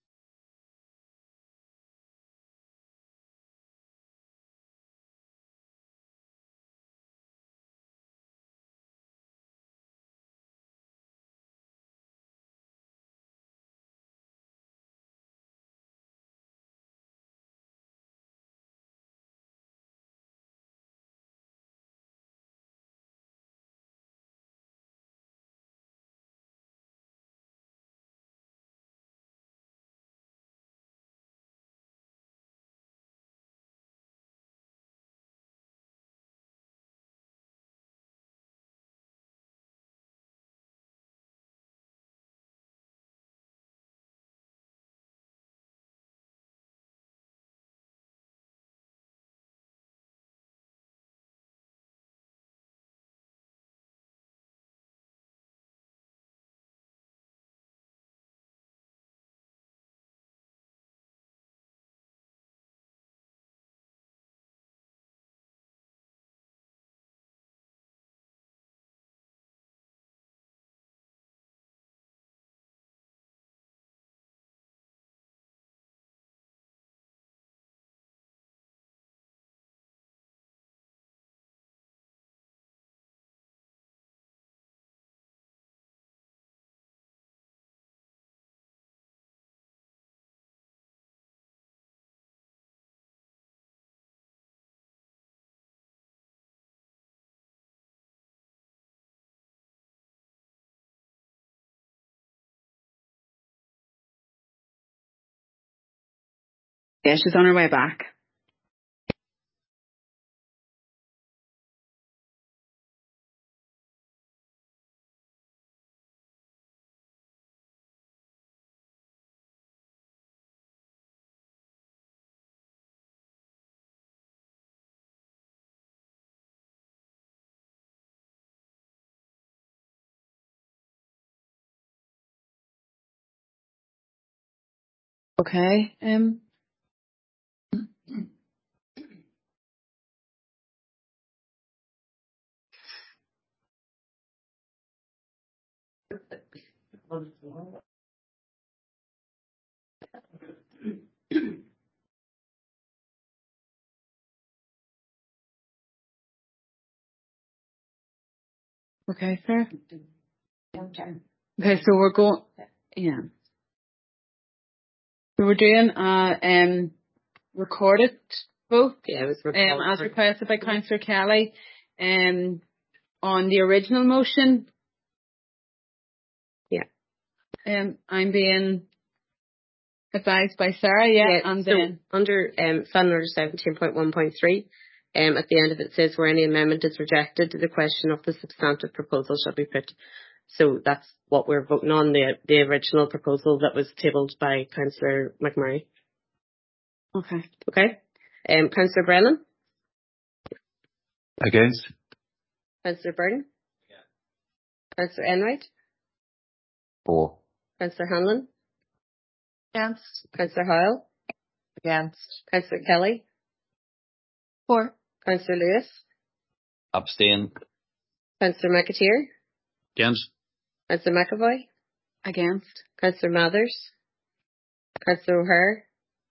Yeah, she's on her way back. Okay. Um. Okay, sir. Okay, so we're going, yeah. So we're doing a um, recorded vote, Yeah, it was um, recorded. as requested by Councillor Kelly, um, on the original motion. Yeah. Um, I'm being advised by Sarah, yeah, Yeah, and so then under um, Standing Order seventeen point one point three, um, at the end of it says where any amendment is rejected, the question of the substantive proposal shall be put. So that's what we're voting on, the the original proposal that was tabled by Councillor McMurray. okay. Okay. Um, Councillor Brennan, Against? Councillor Byrne, Councillor Enright, For. Councillor Hanlon, Against. Councillor Hoyle, Against. Councillor Kelly, For. Councillor Lewis, Abstain. Councillor McAteer, Against. Councillor McAvoy, Against. Councillor Mathers, Councillor O'Hare,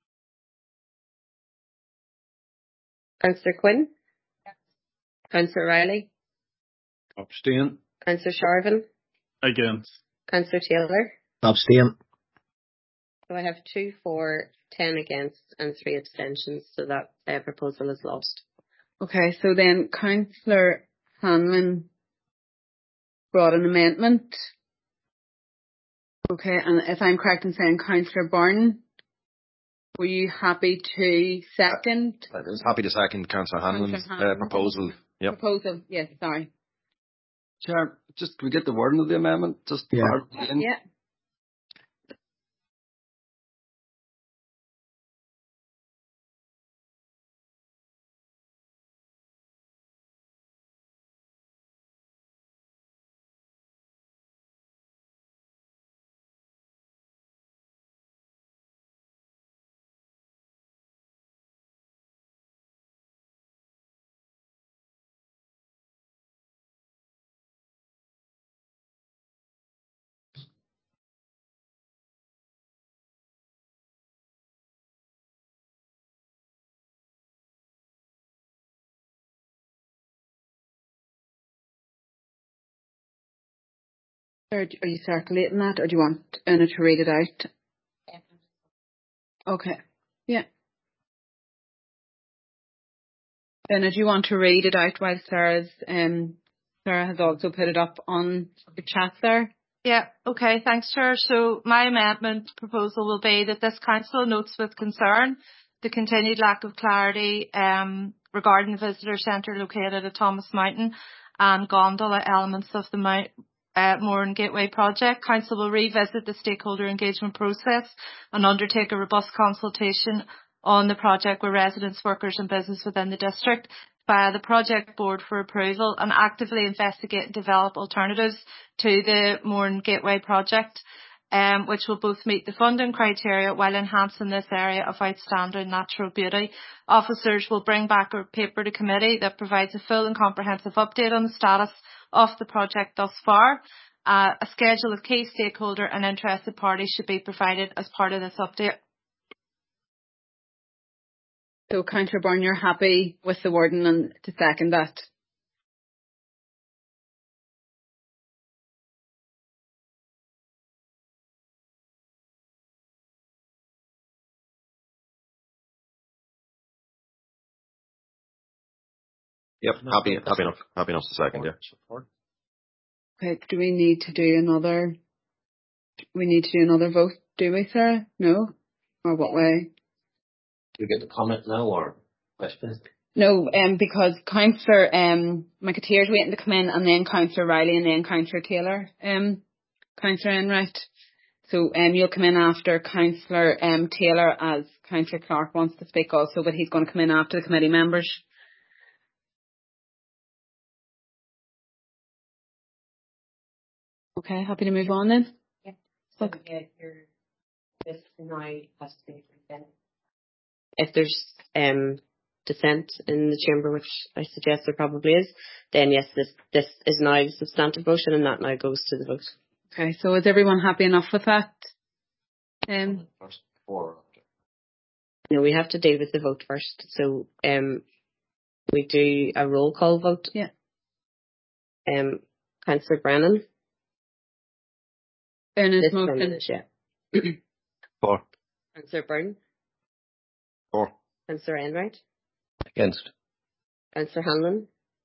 Councillor Quinn, Councillor Riley, Abstain. Councillor Sharvin, Against. Councillor Taylor. Abstain. So I have two for, ten against, and three abstentions. So that uh, proposal is lost. Okay, so then Councillor Hanlon brought an amendment. Okay, and if I'm correct in saying Councillor Byrne, were you happy to second? I was happy to second Councillor Hanlon's Councillor uh, Hanlon's proposal. Yep. Proposal, yes, sorry. Chair, just can we get the wording of the amendment? Just Yeah. clarification. Yeah. Are are you circulating that, or do you want Anna to read it out? Okay. Yeah. Anna, do you want to read it out while Sarah's um Sarah has also put it up on the chat there? Yeah, okay, thanks, Chair. So my amendment proposal will be that this council notes with concern the continued lack of clarity um, regarding the visitor centre located at Thomas Mountain and gondola elements of the Mount uh, Moran Gateway project. Council will revisit the stakeholder engagement process and undertake a robust consultation on the project with residents, workers and business within the district via the project board for approval, and actively investigate and develop alternatives to the Moran Gateway project, um, which will both meet the funding criteria while enhancing this area of outstanding natural beauty. Officers will bring back a paper to committee that provides a full and comprehensive update on the status of the project thus far. Uh, a schedule of key stakeholder and interested parties should be provided as part of this update. So Councillor Byrne, you're happy with the wording and to second that? Yep. Happy, happy enough. Happy enough to second. Yeah. Okay, do we need to do another, we need to do another vote, do we, Sarah? No? Or what way? Do you get the comment now or question? No, um, because Councillor um, McAteer's waiting to come in, and then Councillor Riley, and then Councillor Taylor, um, Councillor Enright. So um, you'll come in after Councillor um, Taylor, as Councillor Clark wants to speak also, but he's going to come in after the committee members. Okay, happy to move on then? Yeah. So okay. Yeah, your this now has to be presented. If there's um dissent in the chamber, which I suggest there probably is, then yes, this this is now the substantive motion, and that now goes to the vote. Okay, so is everyone happy enough with that? Um, First four. No, we have to deal with the vote first. So um, we do a roll call vote. Yeah. Um, Councillor Brennan. Ernest This motion. minute, yeah. For. Councillor Byrne. For. Councillor Enright. Against. Councillor Hanlon.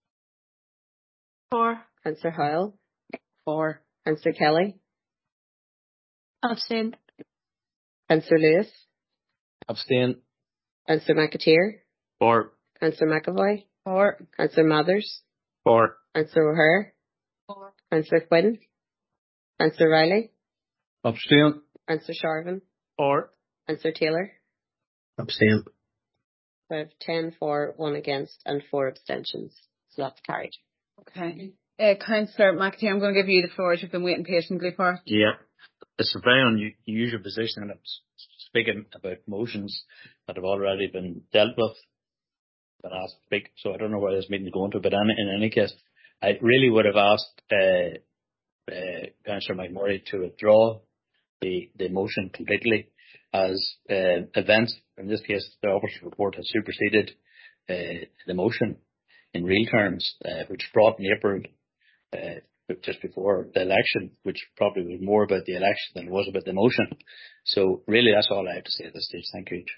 For. Councillor Hoyle. For. Councillor Kelly. Abstain. Councillor Lewis. Abstain. Councillor McAteer. For. Councillor McAvoy. For. Councillor Mathers. For. Councillor O'Hare. For. Councillor Quinn. Councillor Riley. Abstain. Councillor Sharvin. For. Councillor Taylor. Abstain. So I have ten for, one against, and four abstentions. So that's carried. Okay. Uh, Councillor McAteer, I'm going to give you the floor as you've been waiting patiently for it. Yeah. It's a very unusual position, and I'm speaking about motions that have already been dealt with. But I speak, so I don't know where this meeting is going to, but in, in any case, I really would have asked uh, uh, Councillor McMurray to withdraw the, the motion completely, as uh, events, in this case the officer's report, has superseded uh, the motion in real terms, uh, which brought in April uh, just before the election, which probably was more about the election than it was about the motion. So really that's all I have to say at this stage. Thank you.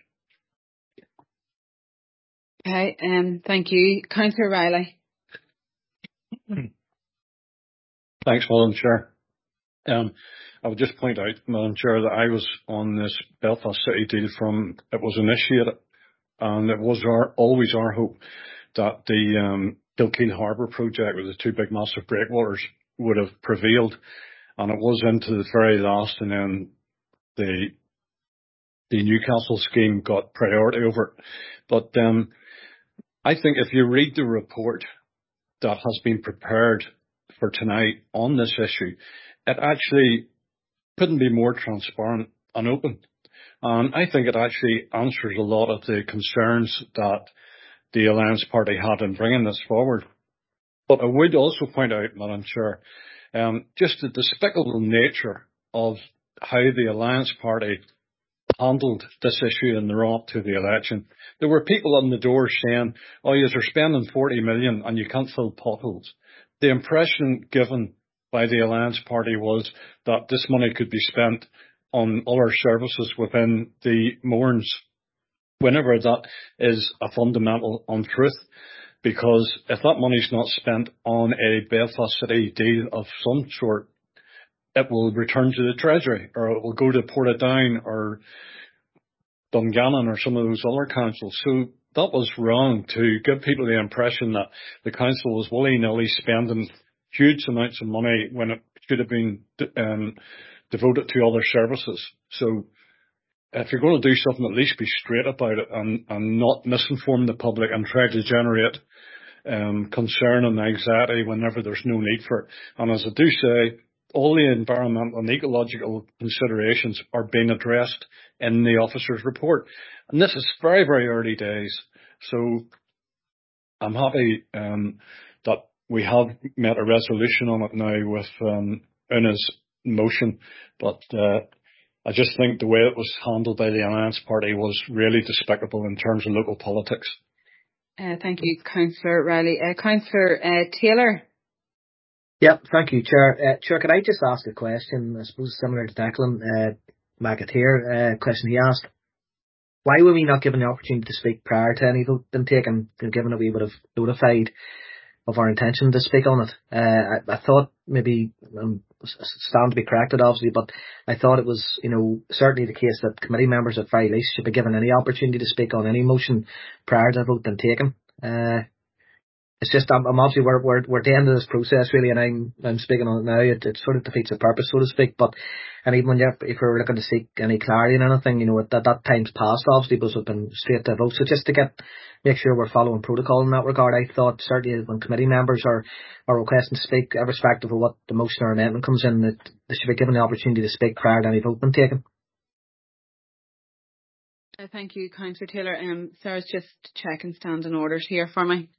Okay, um, thank you. Councillor Riley. Thanks, Madam Chair. Um, I would just point out, Madam Chair, that I was on this Belfast City deal from it was initiated, and it was our, always our hope that the um, Kilkeel Harbour project with the two big massive breakwaters would have prevailed, and it was into the very last, and then the the Newcastle scheme got priority over it. But um, I think if you read the report that has been prepared for tonight on this issue, it actually couldn't be more transparent and open. And I think it actually answers a lot of the concerns that the Alliance Party had in bringing this forward. But I would also point out, Madam Chair, um, just the despicable nature of how the Alliance Party handled this issue in the run up to the election. There were people on the door saying, oh, you're spending forty million and you can't fill potholes. The impression given by the Alliance Party was that this money could be spent on other services within the Mourns, whenever that is a fundamental untruth. Because if that money's not spent on a Belfast City deal of some sort, it will return to the Treasury, or it will go to Portadown or Dungannon or some of those other councils. So that was wrong, to give people the impression that the council was willy-nilly spending huge amounts of money when it should have been um, devoted to other services. So if you're going to do something, at least be straight about it and, and not misinform the public and try to generate um, concern and anxiety whenever there's no need for it. And as I do say, all the environmental and ecological considerations are being addressed in the officer's report. And this is very, very early days. So I'm happy um, that we have met a resolution on it now with um, Una's motion. But uh, I just think the way it was handled by the Alliance Party was really despicable in terms of local politics. Uh, thank you, Councillor Riley. Uh, Councillor uh, Taylor. Yeah, thank you, Chair. Uh, Chair, could I just ask a question, I suppose similar to Declan uh, McAteer, uh, question he asked. Why were we not given the opportunity to speak prior to any vote being taken, given that we would have notified of our intention to speak on it? Uh, I, I thought maybe, um, stand to be corrected obviously, but I thought it was, you know, certainly the case that committee members at very least should be given any opportunity to speak on any motion prior to the vote being taken. Uh, It's just, I'm, I'm obviously, we're, we're, we're at the end of this process really, and I'm, I'm speaking on it now. It, it sort of defeats the purpose, so to speak. But, and even when you're, if we're looking to seek any clarity on anything, you know, that, that time's passed, obviously, because we've been straight to vote. So just to get, make sure we're following protocol in that regard, I thought certainly when committee members are, are requesting to speak, irrespective of what the motion or amendment comes in, that they should be given the opportunity to speak prior to any vote being taken. Uh, thank you, Councillor Taylor. Um, Sarah's just checking standing orders here for me.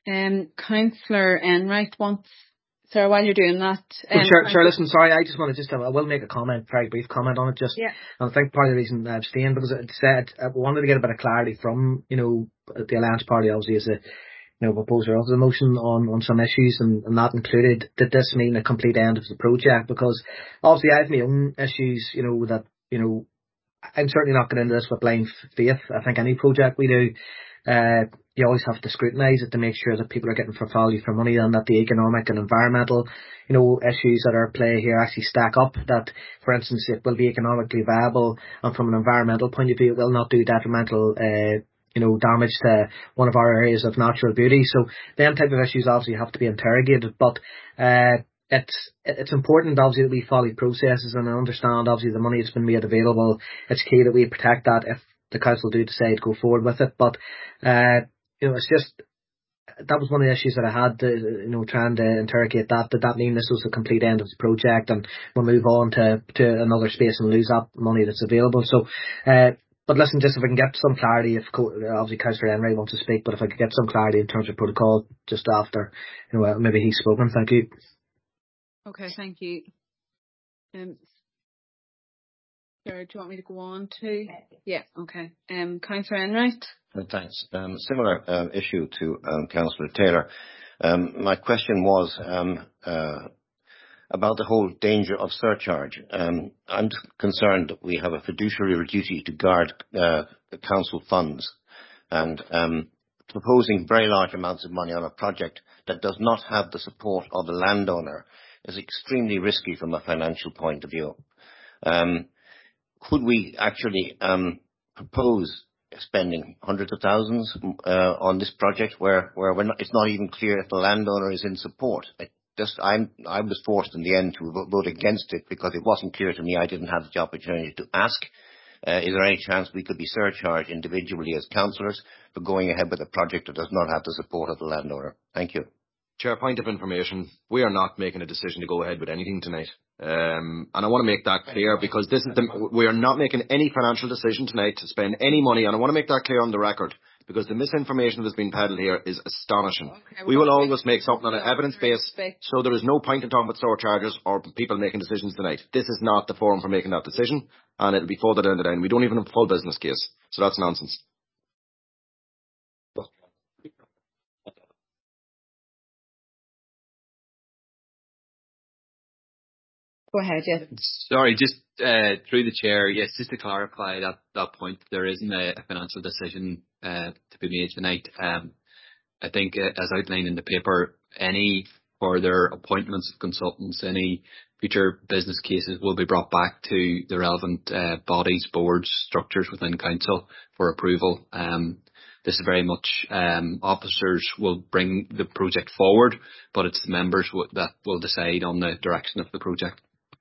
Um, Councillor Enright wants, Sarah, while you're doing that. Um, well, sure, sure, listen, sorry, I just want to just have, I will make a comment, very brief comment on it, just, yeah. and I think part of the reason I abstained, because it said, I wanted to get a bit of clarity from, you know, the Alliance Party, obviously, as a, you know, proposer of the motion on, on some issues, and, and that included, did this mean a complete end of the project? Because, obviously, I have my own issues, you know, that, you know, I'm certainly not going into this with blind faith. I think any project we do, uh, you always have to scrutinise it to make sure that people are getting for value for money, and that the economic and environmental, you know, issues that are at play here actually stack up. That, for instance, it will be economically viable, and from an environmental point of view, it will not do detrimental, uh, you know, damage to one of our areas of natural beauty. So them type of issues obviously have to be interrogated, but, uh, It's it's important, obviously, that we follow processes, and I understand, obviously, the money that's been made available. It's key that we protect that if the council do decide to go forward with it. But, uh, you know, it's just, that was one of the issues that I had, to, you know, trying to interrogate that. Did that mean this was the complete end of the project, and we'll move on to, to another space and lose that money that's available? So, uh, but listen, just if I can get some clarity, if obviously Councillor Enright wants to speak, but if I could get some clarity in terms of protocol just after, you know, maybe he's spoken. Thank you. Okay, thank you. Um, Sarah, do you want me to go on to? Yeah, okay. Um, Councillor Enright. Uh, Thanks. Um, Similar um, issue to um, Councillor Taylor. Um, My question was um, uh, about the whole danger of surcharge. Um, I'm concerned that we have a fiduciary duty to guard uh, the council funds, and um, proposing very large amounts of money on a project that does not have the support of the landowner is extremely risky from a financial point of view. Um, could we actually um, propose spending hundreds of thousands uh, on this project where, where we're not, it's not even clear if the landowner is in support? I just I'm, I was forced in the end to vote against it because it wasn't clear to me. I didn't have the opportunity to ask. Uh, is there any chance we could be surcharged individually as councillors for going ahead with a project that does not have the support of the landowner? Thank you. Chair, point of information. We are not making a decision to go ahead with anything tonight. Um, and I want to make that clear, because this is the, we are not making any financial decision tonight to spend any money. And I want to make that clear on the record, because the misinformation that's been peddled here is astonishing. Okay, we will always make something on an evidence base, so there is no point in talking about surcharges or people making decisions tonight. This is not the forum for making that decision, and it'll be further down the line. We don't even have a full business case, so that's nonsense. Go ahead, yes. Sorry, just uh, through the chair, yes, just to clarify that, that point, there isn't a, a financial decision uh, to be made tonight. Um, I think, uh, as outlined in the paper, any further appointments of consultants, any future business cases will be brought back to the relevant uh, bodies, boards, structures within council for approval. Um, this is very much um, officers will bring the project forward, but it's the members w- that will decide on the direction of the project.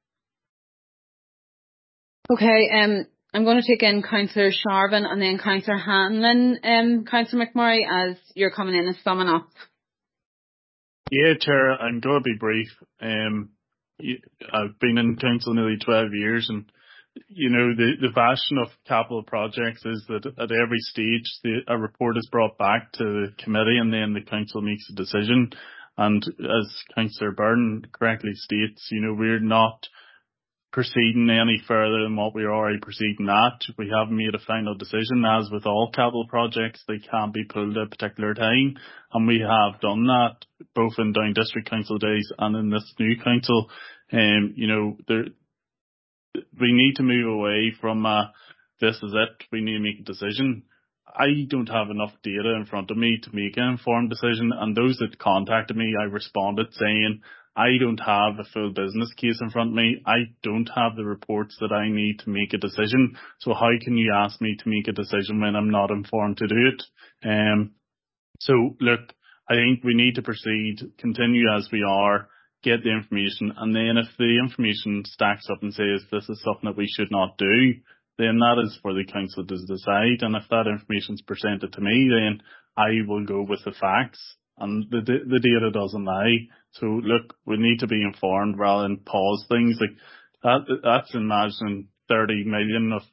Okay, um, I'm going to take in Councillor Sharvin and then Councillor Hanlon. Um, Councillor McMurray, as you're coming in and summing up. Yeah, Chair, I'm going to be brief. Um, I've been in council nearly twelve years, and you know the the fashion of capital projects is that at every stage the, a report is brought back to the committee, and then the council makes a decision. And as Councillor Byrne correctly states, you know, we're not proceeding any further than what we're already proceeding at. We haven't made a final decision. As with all capital projects, they can't be pulled at a particular time, and we have done that both in Down District Council days and in this new council. Um, you know, there, we need to move away from uh, this is it, we need to make a decision. I don't have enough data in front of me to make an informed decision, and those that contacted me, I responded saying, I don't have a full business case in front of me. I don't have the reports that I need to make a decision. So how can you ask me to make a decision when I'm not informed to do it? Um, so look, I think we need to proceed, continue as we are, get the information, and then if the information stacks up and says this is something that we should not do, then that is for the council to decide. And if that information is presented to me, then I will go with the facts. And the the data doesn't lie. So look, we need to be informed rather than pause things. Like that, that's imagining thirty million of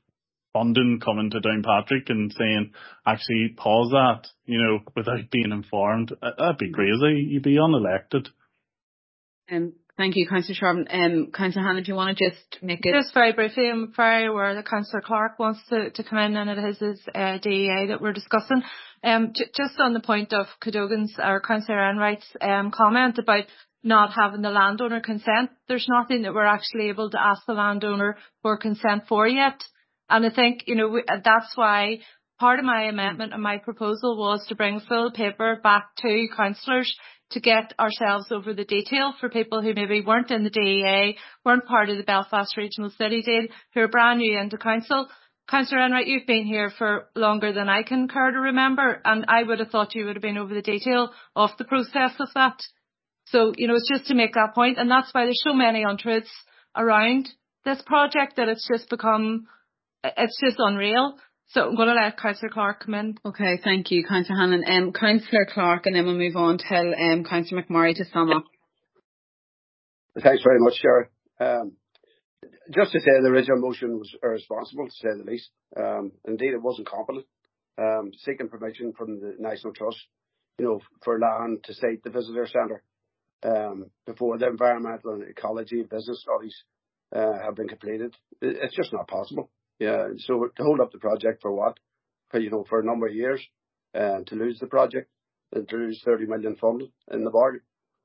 funding coming to Downpatrick and saying, actually pause that, you know, without being informed. That'd be crazy. You'd be unelected. Um, thank you, Councillor Sharp. Um, Councillor Hannon, do you want to just make it? Just very briefly, I'm very aware that Councillor Clark wants to, to come in, and it is his uh, D E A that we're discussing. Um, j- just on the point of Cadogan's or Councillor Enright's um, comment about not having the landowner consent, there's nothing that we're actually able to ask the landowner for consent for yet. And I think, you know, we, that's why part of my amendment and my proposal was to bring full paper back to councillors to get ourselves over the detail for people who maybe weren't in the D E A, weren't part of the Belfast Regional City deal, who are brand new into council. Councillor Enright, you've been here for longer than I can care to remember, and I would have thought you would have been over the detail of the process of that. So, you know, it's just to make that point, and that's why there's so many untruths around this project that it's just become, it's just unreal. So I'm going to let Councillor Clark come in. Okay, thank you, Councillor Hannon. Um, Councillor Clark, and then we'll move on to um, Councillor McMurray to sum up. Thanks very much, Chair. Um, just to say the original motion was irresponsible, to say the least. Um, indeed, it wasn't competent. Um, seeking permission from the National Trust, you know, for land to site the visitor centre um, before the environmental and ecology business studies uh, have been completed. It's just not possible. Yeah, so to hold up the project for what? For, you know, for a number of years, uh, to lose the project, and to lose thirty million funding in the bargain.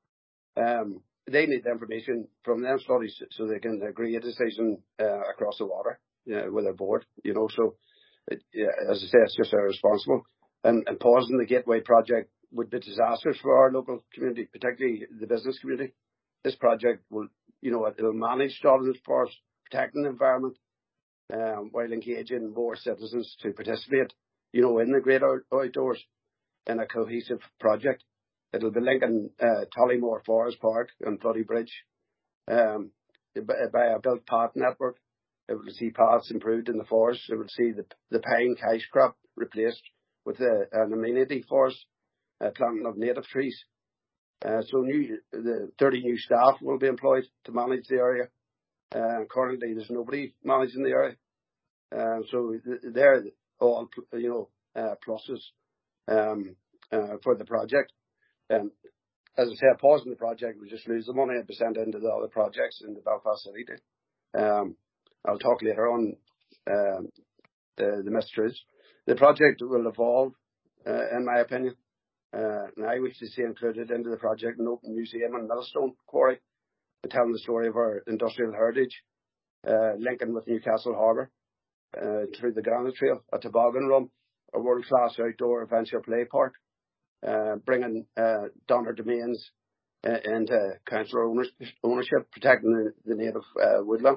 Um, they need the information from them studies so they can agree a decision uh, across the water, yeah, with their board, you know. So, it, yeah, as I say, it's just irresponsible. And, and pausing the Gateway project would be disastrous for our local community, particularly the business community. This project will, you know, it'll manage Dublin forests, protecting the environment, Um, while engaging more citizens to participate, you know, in the great out- outdoors in a cohesive project. It'll be linking uh, Tollymore Forest Park and Bloody Bridge um, by, by a built path network. It will see paths improved in the forest. It will see the, the pine cash crop replaced with a, an amenity forest, uh, planting of native trees. Uh, so new, the thirty new staff will be employed to manage the area. Uh, currently, there's nobody managing the area. Uh, so th- they're all, you know, uh, pluses um, uh, for the project. Um, as I said, pausing the project, we just lose the money and be sent into the other projects in the Belfast City. Um, I'll talk later on um, the, the mysteries. The project will evolve, uh, in my opinion. Uh, and I wish to see included into the project an open museum and Millstone Quarry, telling the story of our industrial heritage, uh, linking with Newcastle Harbour, uh, through the Granite Trail, a toboggan run, a world-class outdoor adventure play park, uh, bringing uh, Donner Domains uh, into council ownership, protecting the, the native uh, woodland.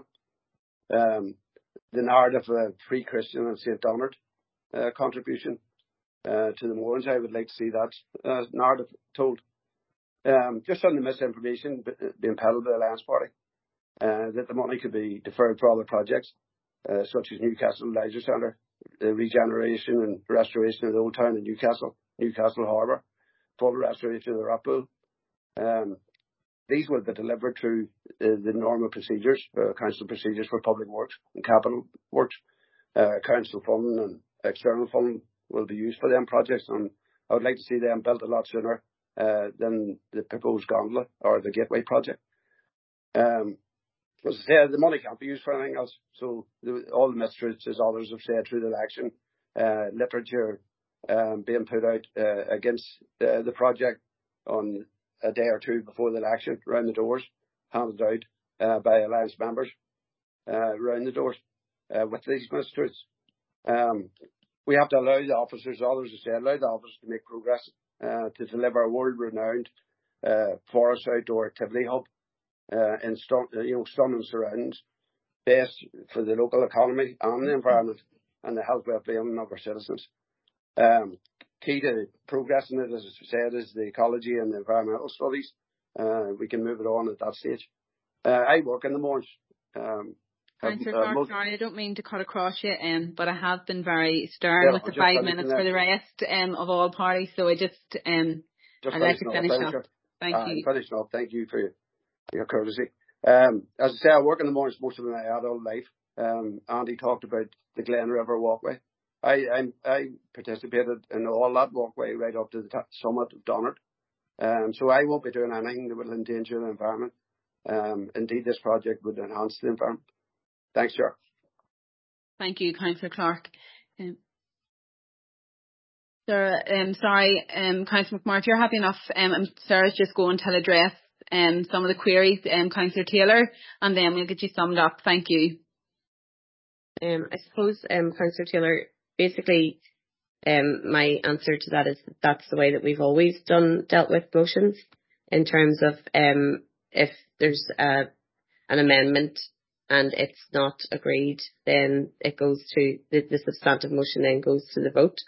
Um, the narrative of pre-Christian and Saint Donard uh, contribution uh, to the Moorings, I would like to see that uh, narrative told. Um, just on the misinformation being peddled by the Alliance Party, uh, that the money could be deferred for other projects, uh, such as Newcastle Leisure Centre, the regeneration and restoration of the Old Town in Newcastle, Newcastle Harbour, full restoration of the Rock Pool. Um, these will be delivered through uh, the normal procedures, uh, council procedures for public works and capital works. Uh, council funding and external funding will be used for them projects, and I would like to see them built a lot sooner Uh, than the proposed gondola or the Gateway project. Um, as I said, the money can't be used for anything else. So the, all the mysteries, as others have said through the election, uh, literature um, being put out uh, against uh, the project on a day or two before the election, around the doors, handed out uh, by Alliance members uh, around the doors uh, with these mysteries. Um, we have to allow the officers, others have said, allow the officers to make progress. Uh, to deliver a world-renowned uh, forest outdoor activity hub uh, in stu- you know, stunning surroundings, best for the local economy and the environment and the health well-being of our citizens. Um, key to progressing it, as I said, is the ecology and the environmental studies. Uh, we can move it on at that stage. Uh, I work in the Moorings. Um, Councillor uh, Clark, most- sorry, I don't mean to cut across you, um, but I have been very stern Yeah, with I'm the just five finishing minutes that. for the rest um, of all parties, so I just, um, Just I'd like to finishing finish up, up. Thank uh, you. Finishing up. Thank you for your, your courtesy. Um, as I say, I work in the Moorings most of my adult life. Um, Andy talked about the Glen River Walkway. I, I, I participated in all that walkway right up to the top, summit of Donard. Um, so I won't be doing anything that will endanger the environment. Um, indeed, this project would enhance the environment. Thanks, Chair. Thank you, Councillor Clark. Um, Sarah, um, sorry, um, Councillor McMurray, if you're happy enough, um, um, Sarah's just going to address um, some of the queries, um, Councillor Taylor, and then we'll get you summed up. Thank you. Um, I suppose, um, Councillor Taylor, basically, um, my answer to that is that that's the way that we've always done dealt with motions, in terms of um, if there's uh, an amendment and it's not agreed, then it goes to the, the substantive motion, then goes to the vote.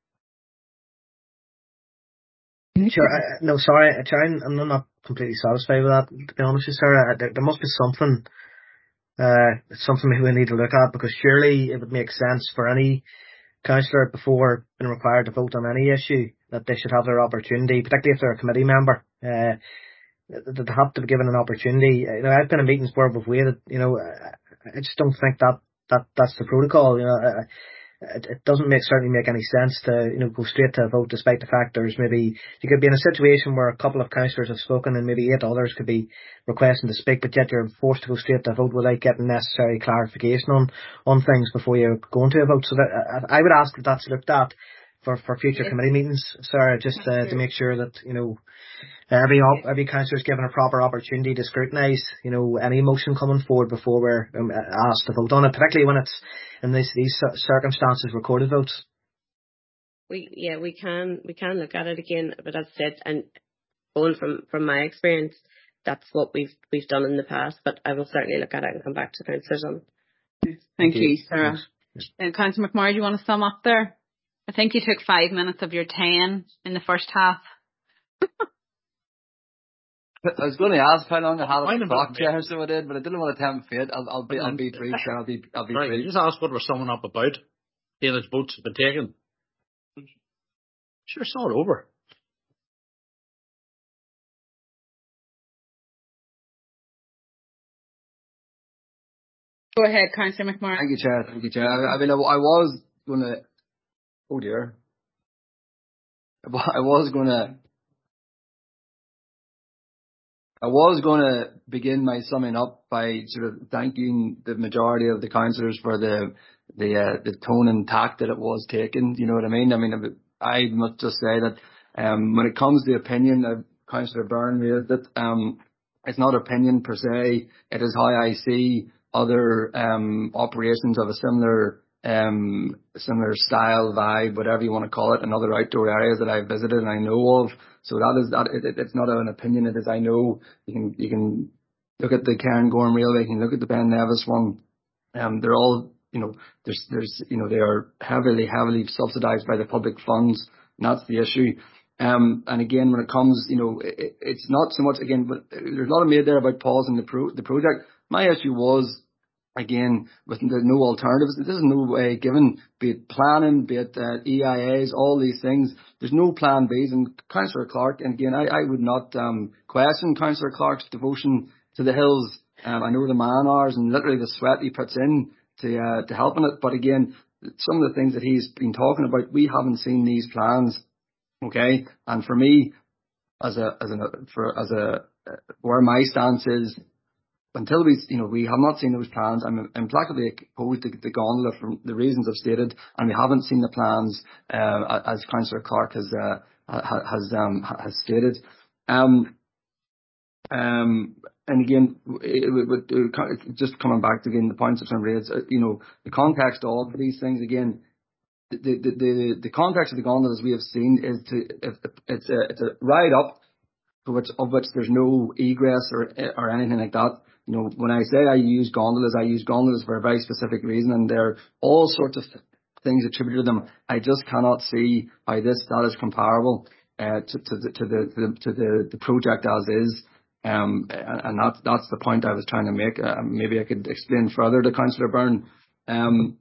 Sure, uh, no, sorry, Chair, I'm not completely satisfied with that, to be honest with you, Sarah. There, there must be something, uh, something maybe we need to look at, because surely it would make sense for any councillor, before being required to vote on any issue, that they should have their opportunity, particularly if they're a committee member, uh, that they have to be given an opportunity. You know, I've been in meetings where we've waited, you know, I just don't think that, that that's the protocol, you know. I, It, it doesn't make certainly make any sense to, you know, go straight to a vote, despite the fact there's maybe, you could be in a situation where a couple of councillors have spoken and maybe eight others could be requesting to speak, but yet you're forced to go straight to a vote without getting necessary clarification on on things before you go into a vote. So that I, I would ask that that's looked at for for future yes. committee meetings, Sarah, just uh, to make sure that, you know, every op- every councillor is given a proper opportunity to scrutinise, you know, any motion coming forward before we're um, asked to vote on it, particularly when it's in these these circumstances recorded votes. We yeah we can we can look at it again, but as I said, and going from from my experience, that's what we've we've done in the past. But I will certainly look at it and come back to councillors on. Thank, Thank you, Sarah. Yes. And Councillor McMurray, do you want to sum up there? I think you took five minutes of your ten in the first half. I was going to ask how long I had on the clock, Chair, so I did, but I didn't want to tempt fate. I'll, I'll be, I'll be brief, Chair. I'll be, I'll be right, brief. You just ask what we're summing up about. His votes have been taken. Sure, it's not over. Go ahead, Councillor McMurray. Thank you, Chair. Thank you, Chair. I, I mean, I, I was going to. Oh dear. I was going to. I was going to begin my summing up by sort of thanking the majority of the councillors for the the uh, the tone and tact that it was taken. You know what I mean? I mean, I must just say that um, when it comes to opinion, uh, Councillor Byrne raised it. Um, it's not opinion per se. It is how I see other um, operations of a similar um, similar style, vibe, whatever you want to call it, in other outdoor areas that I've visited and I know of. So that is that. It, it's not an opinion. It is I know. You can you can look at the Cairngorm Railway. You can look at the Ben Nevis one. Um, they're all, you know, there's there's you know they are heavily heavily subsidised by the public funds. And that's the issue. Um, and again, when it comes, you know, it, it's not so much again, but there's a lot of made there about pausing the pro the project. My issue was, again, with the no alternatives, this is no way given, be it planning, be it uh, E I As, all these things. There's no plan Bs. And Councillor Clark, and again, I, I would not um, question Councillor Clark's devotion to the hills. Um, I know the man hours and literally the sweat he puts in to uh, to helping it. But again, some of the things that he's been talking about, we haven't seen these plans. Okay, and for me, as a as a for as a uh, where my stance is, until we, you know, we have not seen those plans, I'm implacably opposed to the gondola for the reasons I've stated, and we haven't seen the plans uh, as Councillor Clark has uh, has um, has stated. Um, um, and again, it, it, it, just coming back to again the points that have been raised, uh, you know, the context of all of these things again. The, the the the context of the gondola, as we have seen, is to if, if it's a it's a ride up, for which of which there's no egress or or anything like that. You know, when I say I use gondolas, I use gondolas for a very specific reason, and there are all sorts of things attributed to them. I just cannot see how this that is comparable uh, to to the to the to the, to the, the project as is. Um, and, and that's that's the point I was trying to make. Uh, maybe I could explain further to Councillor Byrne. Um.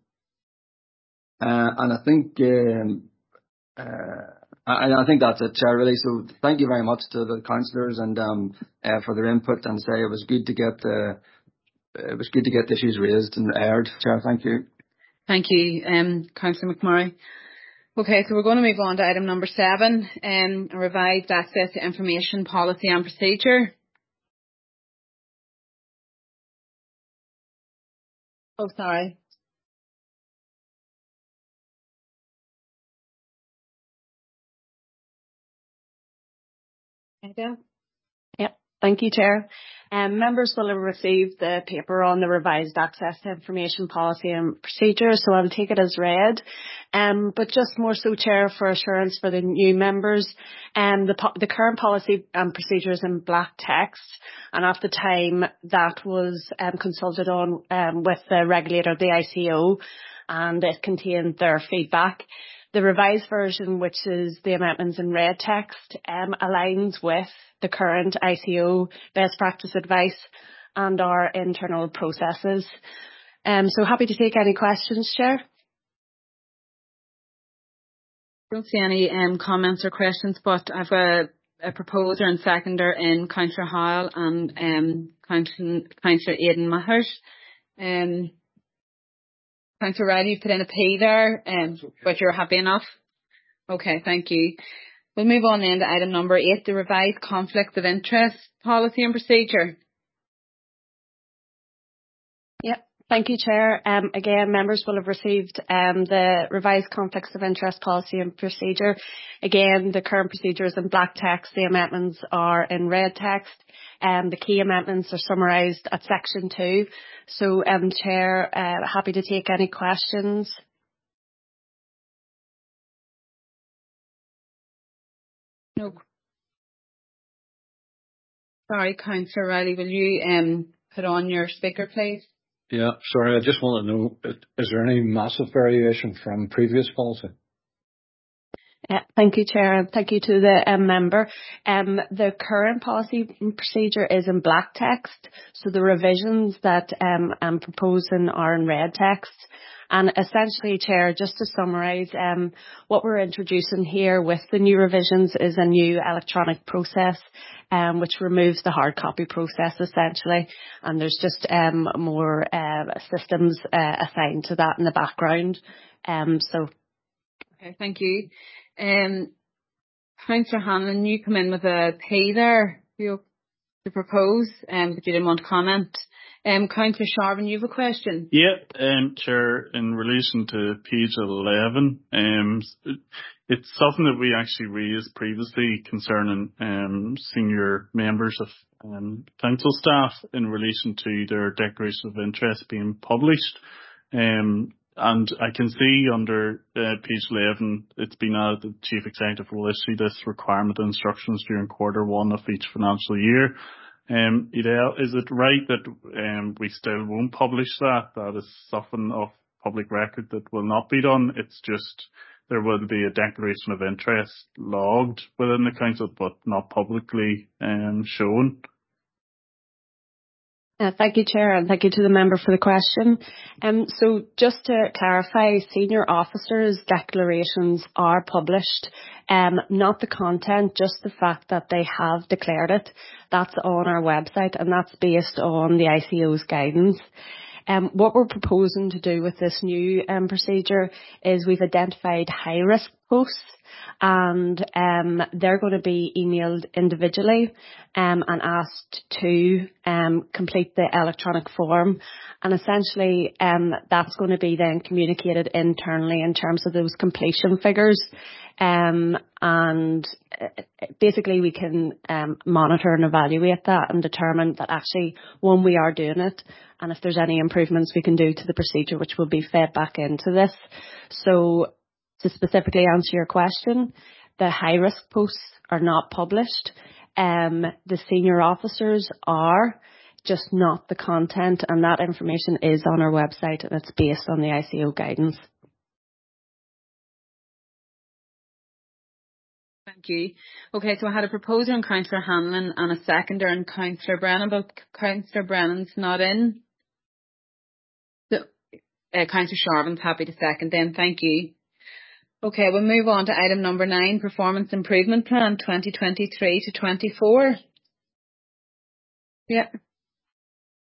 Uh, and I think, um, uh, I, I think that's it, Chair, really. So thank you very much to the councillors and um, uh, for their input, and say it was good to get uh, it was good to get the issues raised and aired. Chair, thank you. Thank you, um, Councillor McMurray. Okay, so we're going to move on to item number seven, um, a revised access to information policy and procedure. Oh, sorry. Ada? Yep. Thank you, Chair. Um, members will have received the paper on the revised access to information policy and procedure, so I'll take it as read. Um, but just more so, Chair, for assurance for the new members, um, the, po- the current policy and procedure is in black text, and at the time that was um, consulted on um, with the regulator, the I C O, and it contained their feedback. The revised version, which is the amendments in red text, um, aligns with the current I C O best practice advice and our internal processes. Um, so happy to take any questions, Chair. I don't see any um, comments or questions, but I've a, a proposer and seconder in Councillor Howell and um, Councillor, Councillor Aidan Maher. Um, Councillor Riley, you put in a P there, um, okay. But you're happy enough? Okay, thank you. We'll move on then to item number eight, the revised conflict of interest policy and procedure. Yep. Thank you, Chair. Um, again, members will have received um, the revised conflicts of interest policy and procedure. Again, the current procedure is in black text. The amendments are in red text. Um, the key amendments are summarised at section two. So, um, Chair, uh, happy to take any questions. No. Sorry, Councillor Riley, will you um, put on your speaker, please? Yeah, sorry, I just want to know, is there any massive variation from previous policy? Uh, thank you, Chair, and thank you to the um, member. Um, the current policy and procedure is in black text, so the revisions that um, I'm proposing are in red text. And essentially, Chair, just to summarise, um, what we're introducing here with the new revisions is a new electronic process, um, which removes the hard copy process essentially, and there's just um, more uh, systems uh, assigned to that in the background. Um, so. Okay, thank you. Um, Councillor Hanlon, you come in with a P there you to propose, um, but you didn't want to comment. Um, Councillor Sharvin, you have a question? Yeah, um, Chair, in relation to page eleven, um, it's something that we actually raised previously concerning um, senior members of um, council staff in relation to their declaration of interest being published. Um, and I can see under uh, page eleven, it's been added that the Chief Executive will issue this requirement and instructions during quarter one of each financial year. Um, Edel, is it right that um, we still won't publish that? That is something of public record that will not be done. It's just there will be a declaration of interest logged within the council, but not publicly um, shown. Uh, thank you, Chair, and thank you to the member for the question. Um, so just to clarify, senior officers' declarations are published, um, not the content, just the fact that they have declared it. That's on our website, and that's based on the I C O's guidance. Um, what we're proposing to do with this new um, procedure is we've identified high-risk posts, and um, they're going to be emailed individually um, and asked to um, complete the electronic form. And essentially, um, that's going to be then communicated internally in terms of those completion figures. Um, and basically we can um, monitor and evaluate that and determine that actually, one, we are doing it, and if there's any improvements we can do to the procedure, which will be fed back into this. So to specifically answer your question, the high risk posts are not published. Um, the senior officers are, just not the content, and that information is on our website and it's based on the I C O guidance. Thank you. Okay, so I had a proposer in Councillor Hanlon and a seconder in Councillor Brennan, but Councillor Brennan's not in. So, uh, Councillor Sharvin's happy to second then. Thank you. Okay, we'll move on to item number nine, Performance Improvement Plan twenty twenty-three to twenty-four. Yeah.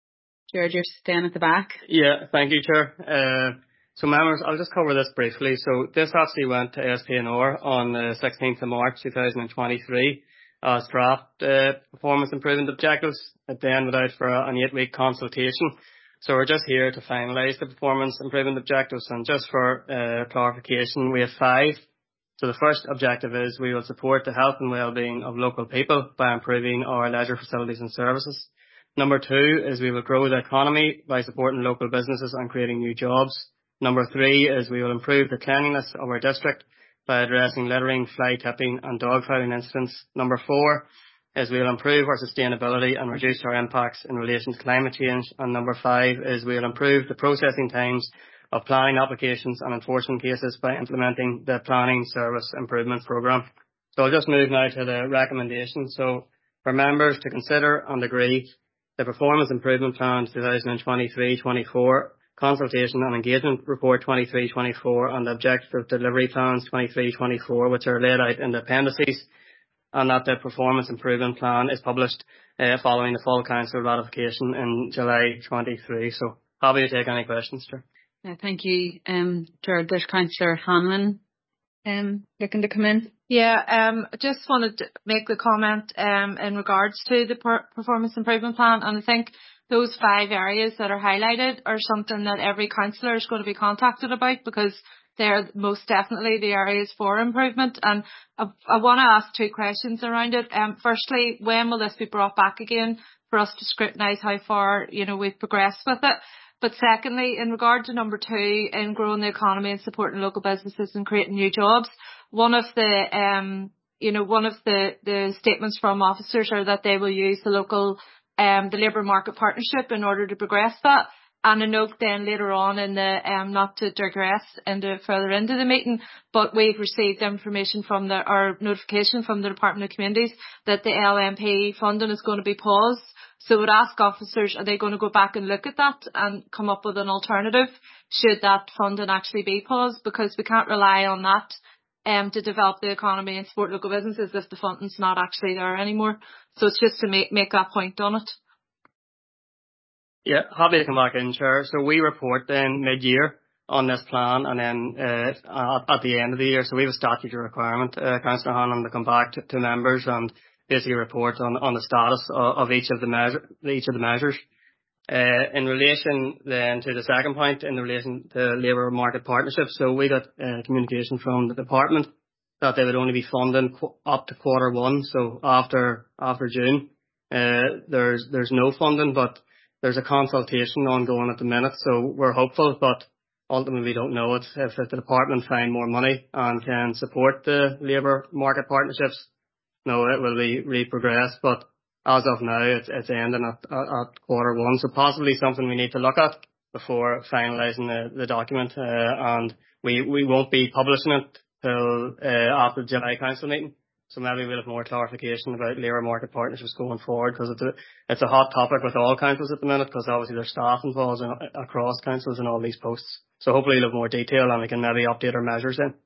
George, you're staying at the back. Yeah, thank you, Chair. Uh, so members, I'll just cover this briefly. So this actually went to S P N R on the sixteenth of March two thousand twenty-three as draft uh, performance improvement objectives. It then went out for an eight-week consultation. So we're just here to finalise the performance improvement objectives. And just for uh, clarification, we have five. So the first objective is we will support the health and well-being of local people by improving our leisure facilities and services. Number two is we will grow the economy by supporting local businesses and creating new jobs. Number three is we will improve the cleanliness of our district by addressing littering, fly tipping and dog fighting incidents. Number four is we will improve our sustainability and reduce our impacts in relation to climate change. And number five is we will improve the processing times of planning applications and enforcement cases by implementing the Planning Service Improvement Programme. So I'll just move now to the recommendations. So for members to consider and agree the Performance Improvement Plan twenty twenty-three twenty-four, Consultation and Engagement Report twenty-three twenty-four and the Objective Delivery Plans twenty-three twenty-four, which are laid out in the appendices, and that the Performance Improvement Plan is published uh, following the full Council ratification in July twenty-three. So happy to take any questions, Chair. Uh, thank you, um, Gerard. There's Councillor Hanlon um, looking to come in. Yeah, um, I just wanted to make the comment um, in regards to the per- performance improvement plan, and I think those five areas that are highlighted are something that every councillor is going to be contacted about, because they're most definitely the areas for improvement. And I, I want to ask two questions around it. Um, firstly, when will this be brought back again for us to scrutinise how far, you know, we've progressed with it? But secondly, in regard to number two, in growing the economy and supporting local businesses and creating new jobs, one of the, um, you know, one of the, the statements from officers are that they will use the local, um, the labour market partnership in order to progress that. And a note then later on in the, um, not to digress into further into the meeting, but we've received information from the, our notification from the Department of Communities that the L M P funding is going to be paused. So we'd ask officers, are they going to go back and look at that and come up with an alternative should that funding actually be paused? Because we can't rely on that um, to develop the economy and support local businesses if the funding's not actually there anymore. So it's just to make, make that point on it. Yeah, happy to come back in, Chair. So we report then mid-year on this plan, and then uh, at the end of the year. So we have a statutory requirement, uh, Councillor Hanlon, to come back to, to members and basically report on, on the status of, of each of the measure, each of the measures. Uh, in relation then to the second point, in relation to labour market partnerships, so we got uh, communication from the department that they would only be funding qu- up to quarter one, so after after June. Uh, there's there's no funding, but there's a consultation ongoing at the minute, so we're hopeful, but ultimately we don't know it. If, if the department find more money and can support the labour market partnerships, no, it will be reprogressed, but as of now, it's, it's ending at, at, at quarter one, so possibly something we need to look at before finalising the, the document, uh, and we, we won't be publishing it till uh, after the July Council meeting, so maybe we'll have more clarification about labour market partnerships going forward, because it's a, it's a hot topic with all councils at the minute, because obviously there's staff involved in, across councils in all these posts, so hopefully we'll have more detail and we can maybe update our measures then.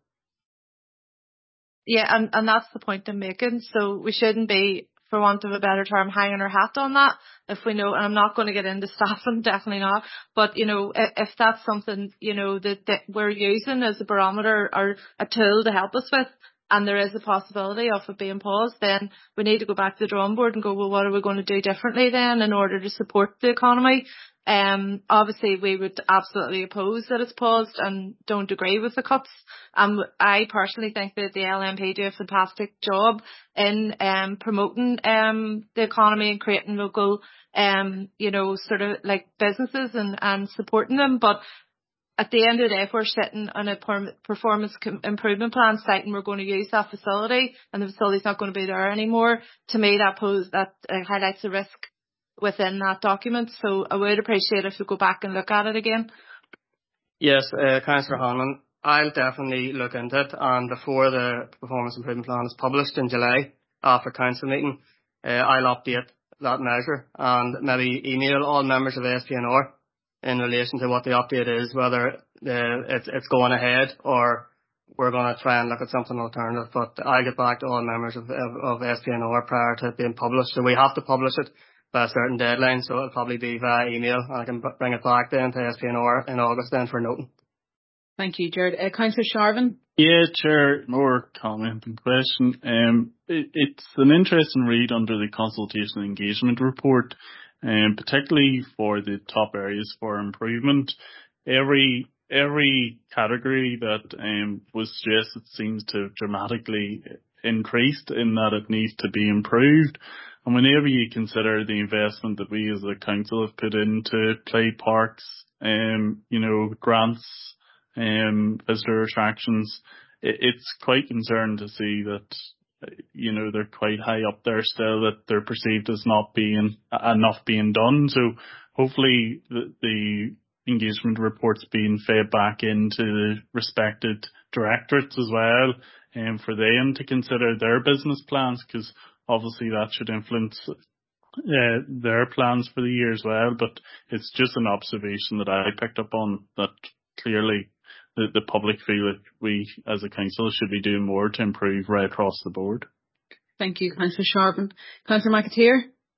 Yeah, and, and that's the point I'm making. So we shouldn't be, for want of a better term, hanging our hat on that. If we know, and I'm not going to get into staffing, definitely not. But, you know, if, if that's something, you know, that, that we're using as a barometer or a tool to help us with, and there is a possibility of it being paused, then we need to go back to the drawing board and go, well, what are we going to do differently then in order to support the economy? Um, obviously we would absolutely oppose that it's paused and don't agree with the cuts. Um, I personally think that the L M P do a fantastic job in um promoting um the economy and creating local um you know sort of like businesses and and supporting them. But at the end of the day, if we're sitting on a performance improvement plan site and we're going to use that facility and the facility's not going to be there anymore, to me that pose that uh, highlights the risk within that document. So I would appreciate if you go back and look at it again. Yes, uh, Councillor Hanlon, I'll definitely look into it, and before the performance improvement plan is published in July after council meeting, uh, I'll update that measure and maybe email all members of S P N R in relation to what the update is, whether uh, it's, it's going ahead or we're going to try and look at something alternative. But I'll get back to all members of, of, of S P N R prior to it being published. So we have to publish it by a certain deadline, so it'll probably be via email. I can bring it back then to S P N R in August then for noting. Thank you, Jared. Uh, Councillor Sharvin. Yeah, Chair, more comment and question. Um, it, it's an interesting read under the consultation and engagement report, um, particularly for the top areas for improvement. Every every category that um, was suggested seems to have dramatically increased in that it needs to be improved. And whenever you consider the investment that we as a council have put into play parks, um, you know, grants, um, visitor attractions, it, it's quite concerning to see that, you know, they're quite high up there still, that they're perceived as not being enough being done. So hopefully the, the engagement reports being fed back into the respected directorates as well, and for them to consider their business plans, because obviously that should influence uh, their plans for the year as well. But it's just an observation that I picked up on, that clearly the, the public feel that we as a council should be doing more to improve right across the board. Thank you, Councillor Sharvin. Councillor McAteer.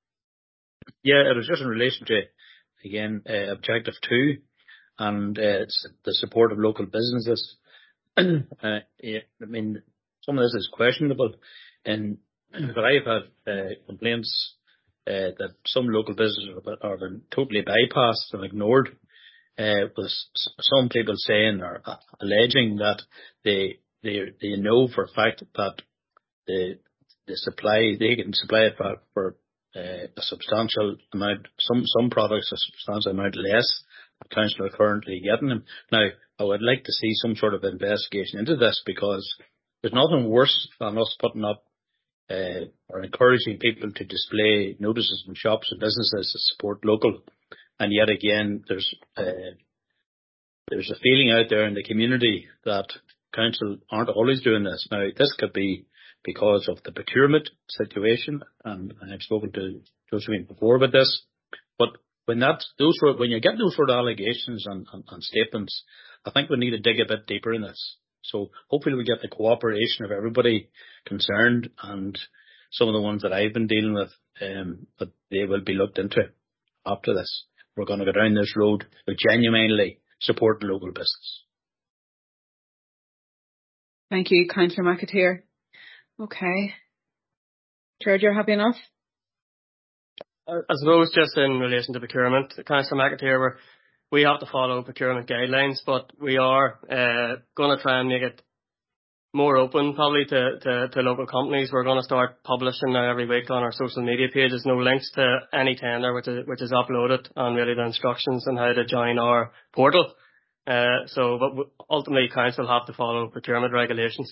Yeah, it was just in relation to, again, uh, objective two, and uh, it's the support of local businesses. uh, yeah, I mean, some of this is questionable, and but I've had uh, complaints uh, that some local businesses are been totally bypassed and ignored. Uh, with some people saying or uh, alleging that they they they know for a fact that the the supply they can supply it for, for uh, a substantial amount. Some some products a substantial amount less than council are currently getting them. Now, I would like to see some sort of investigation into this, because there's nothing worse than us putting up uh, or encouraging people to display notices in shops and businesses to support local, and yet again there's uh, there's a feeling out there in the community that council aren't always doing this. Now, this could be because of the procurement situation, and I've spoken to Josephine before about this. But when that those sort when you get those sort of allegations and, and, and statements, I think we need to dig a bit deeper in this. So hopefully we get the cooperation of everybody concerned, and some of the ones that I've been dealing with, um, that they will be looked into after this. We're going to go down this road of genuinely support the local business. Thank you, Councillor McAteer. Okay. George, you're happy enough? I suppose just in relation to procurement, Councillor McAteer, we're, we have to follow procurement guidelines, but we are uh, going to try and make it more open probably to, to, to local companies. We're going to start publishing now every week on our social media pages no links to any tender which is, which is uploaded, and really the instructions on how to join our portal. Uh, so but ultimately council have to follow procurement regulations.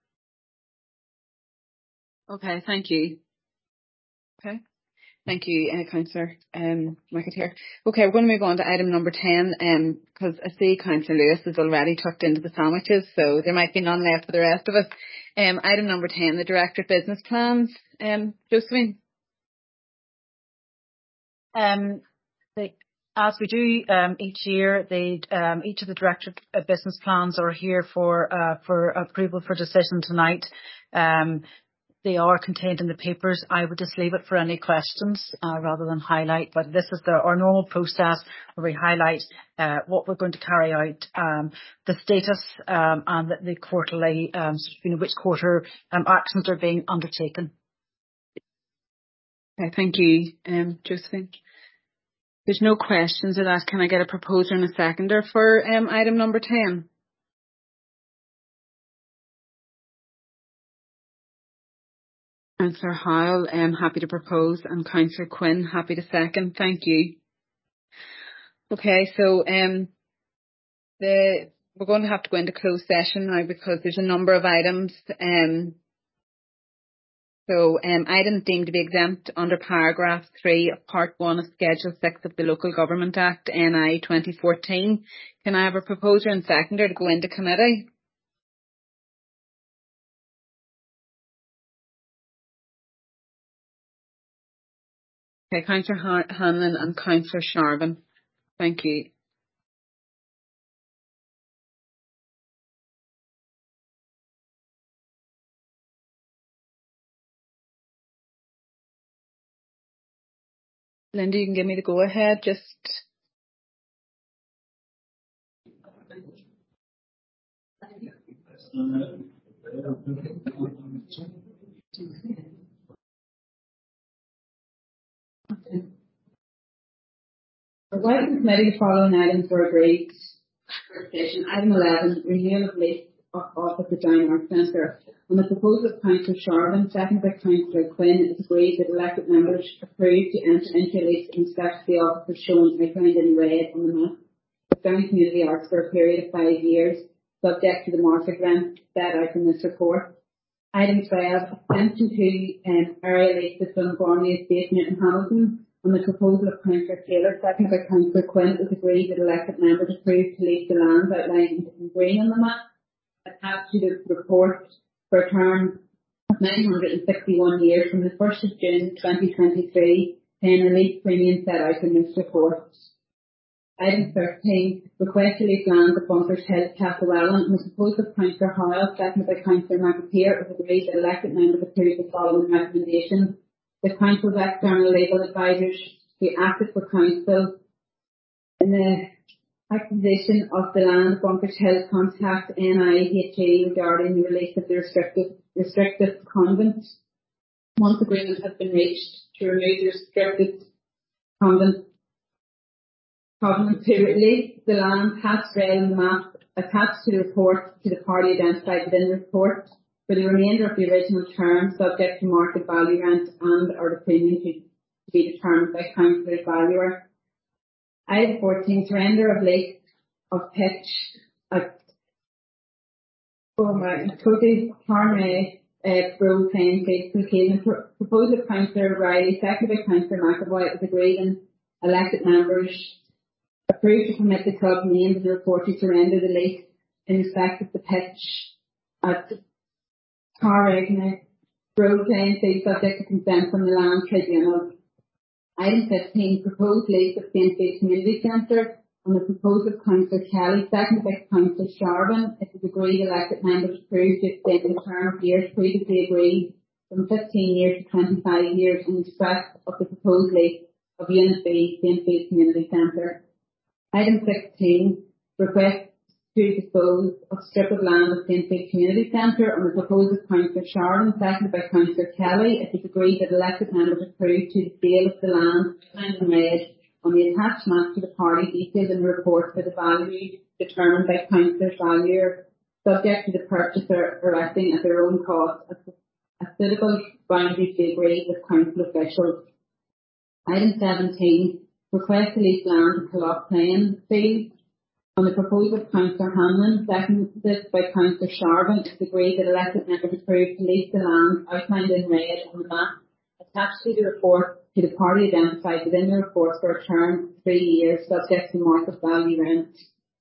Okay, thank you. Okay. Thank you, uh, Councillor um, McAteer. Okay, we're going to move on to item number ten, um, because I see Councillor Lewis is already tucked into the sandwiches, so there might be none left for the rest of us. Um, item number ten, the Directorate Business Plans. Um, Josephine. Um, the, as we do um, each year, the, um, each of the Directorate uh, Business Plans are here for uh, for approval for decision tonight. Um, They are contained in the papers. I would just leave it for any questions uh, rather than highlight. But this is the, our normal process where we highlight uh, what we're going to carry out, um, the status um, and the, the quarterly, um, you know, which quarter um, actions are being undertaken. Okay, thank you, um, Josephine. There's no questions of that. Can I get a proposer and a seconder for um, item number ten? Councillor Howell, um, happy to propose, and Councillor Quinn, happy to second. Thank you. Okay, so um, the we're going to have to go into closed session now because there's a number of items. Um, so um, items deemed to be exempt under paragraph three of part one of Schedule six of the Local Government Act N I twenty fourteen. Can I have a proposer and seconder to go into committee? Okay, Councillor Hanlon and Councillor Sharvin. Thank you. Linda, you can give me the go ahead. Just Provided the committee, the following items were agreed for decision. Item eleven, renewal of lease of office at Down Arts Centre. On the proposal of Councillor Sharvin, seconded by Councillor Quinn, it is agreed that elected members approved to enter into a lease in respect to the offices shown outlined in red on the map with Down Community Arts for a period of five years, subject to the market rent set out in this report. Item twelve, extension to um, area lease with Dunborney Estate in Hamilton. On the proposal of Councillor Taylor, seconded by Councillor Quinn, it was agreed that elected members approved to lease the land outlined in green on the map attached to the report for a term of nine hundred sixty-one years from the first of June twenty twenty-three, paying the lease premium set out in this report. Item thirteen, request to lease land at Bunkers Hill, Castlewellan. On the proposal of Councillor Hoyle, seconded by Councillor McAteer, it was agreed that elected members approved the following recommendations. The Council's external legal advisors who acted for Council in the acquisition of the land at Bunkers Hill contact N I H E regarding the release of the restrictive, restrictive convent. Once agreement has been reached to remove the restricted convent covenant to release the land past rail and the map attached to the report to the party identified within the report for the remainder of the original term, subject to market value rent and or the premium to, to be determined by Councillor's valuer. Item fourteen, surrender of lease of pitch at Cody Carney Road playing field Kilkeelan. Proposal of Councillor Riley, seconded by Councillor McAvoy, was agreed and elected members approved to permit the club named in the report to surrender the lease in respect of the pitch at Carney Road playing field subject to consent from the Land Tribunal. Item fifteen, proposed lease of Saintfield Community Centre. On the proposal of Councillor Kelly, seconded by Councillor Sharvin, it was agreed elected members approved to extend the term of years previously agreed from fifteen years to twenty-five years in respect of the proposed lease of Unit B, Saintfield Community Centre. Item sixteen, request to dispose of strip of land of Saintfield Community Centre. On the proposal of Councillor Sharvin, seconded by Councillor Kelly, it was agreed that elected members approved to the sale of the land outlined in red on the attached map to the party detailed in the report for the value determined by Councillor's valuer, subject to the purchaser erecting at their own cost a suitable boundary to be agreed with council officials. Item seventeen, request to lease land at Clough Plain Field. On the proposal of Councillor Hanlon, seconded by Councillor Sharvin, it is agreed that elected members approved to lease the land outlined in red on the map attached to the report to the party identified within the report for a term of three years, subject to market value rent.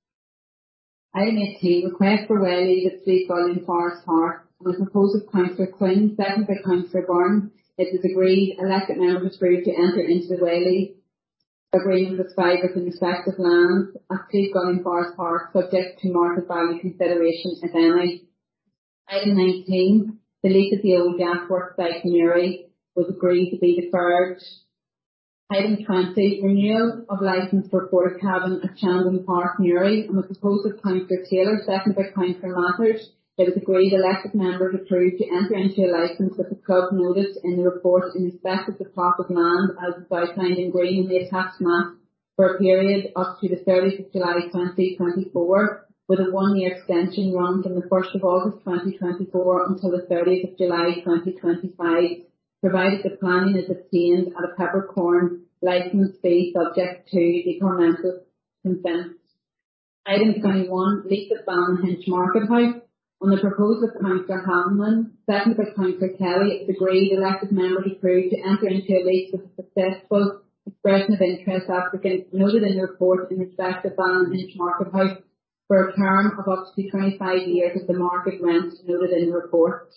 Item eighteen, request for well leave at Fleet Gully Forest Park. On the proposal of Councillor Quinn, seconded by Councillor Byrne, it is agreed elected members approved to enter into the well leave agreement with Spivers in respect of lands at Fleet Gully Forest Park, subject to market value consideration, if any. Item nineteen, the lease of the old gasworks site in Newry was agreed to be deferred. Item twenty, renewal of licence for Portakabin at Shandon Park, Newry. On the proposal of Councillor Taylor, seconded by Councillor Mathers, it was agreed elected members approved to enter into a licence with the club noted in the report in respect of the plot of land as is outlined in green in the attached map for a period up to the thirtieth of July twenty twenty-four, with a one-year extension run from the first of August twenty twenty-four until the thirtieth of July twenty twenty-five. Provided the planning is obtained at a peppercorn licence fee subject to departmental consent. Item twenty-one, lease at Ballinhinch Market House. On the proposal of Councillor Hanlon, seconded by Councillor Kelly, it is agreed elected members approved to enter into a lease with a successful expression of interest applicant noted in the report in respect of Ballinhinch Market House for a term of up to twenty-five years of the market rent noted in the report.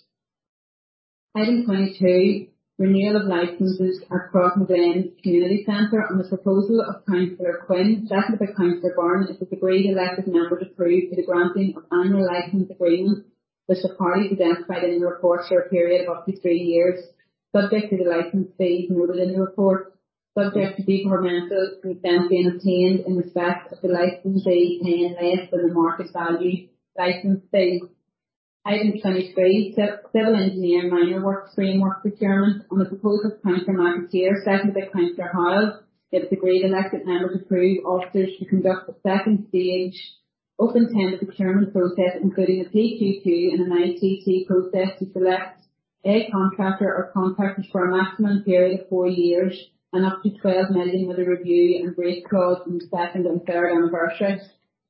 Item twenty-two, renewal of licences at Crossmaglen Community Centre. On the proposal of Councillor Quinn, seconded by Councillor Byrne, it was agreed elected members approved to the granting of annual licence agreements with the parties identified in the report for a period of up to three years, subject to the licence fees noted in the report. subject to departmental consent being obtained in respect of the licensee paying less than the market value licence fee. Item twenty-three, civil engineer minor works framework procurement on the proposal of Councillor McAteer, seconded by Councillor Hoyle. It is agreed elected members approve officers to conduct a second stage open tender procurement process, including a P Q two and an I T T process to select a contractor or contractors for a maximum period of four years and up to twelve million with a review and break clause on the second and third anniversaries.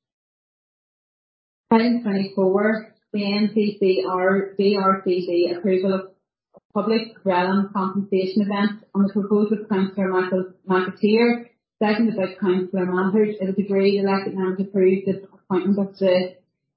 Item twenty-four, the N C C R B R C B approval of public realm compensation event on the proposal of Councillor Michael McAteer, seconded by Councillor Mathers. It is agreed elected members approve the appointment of the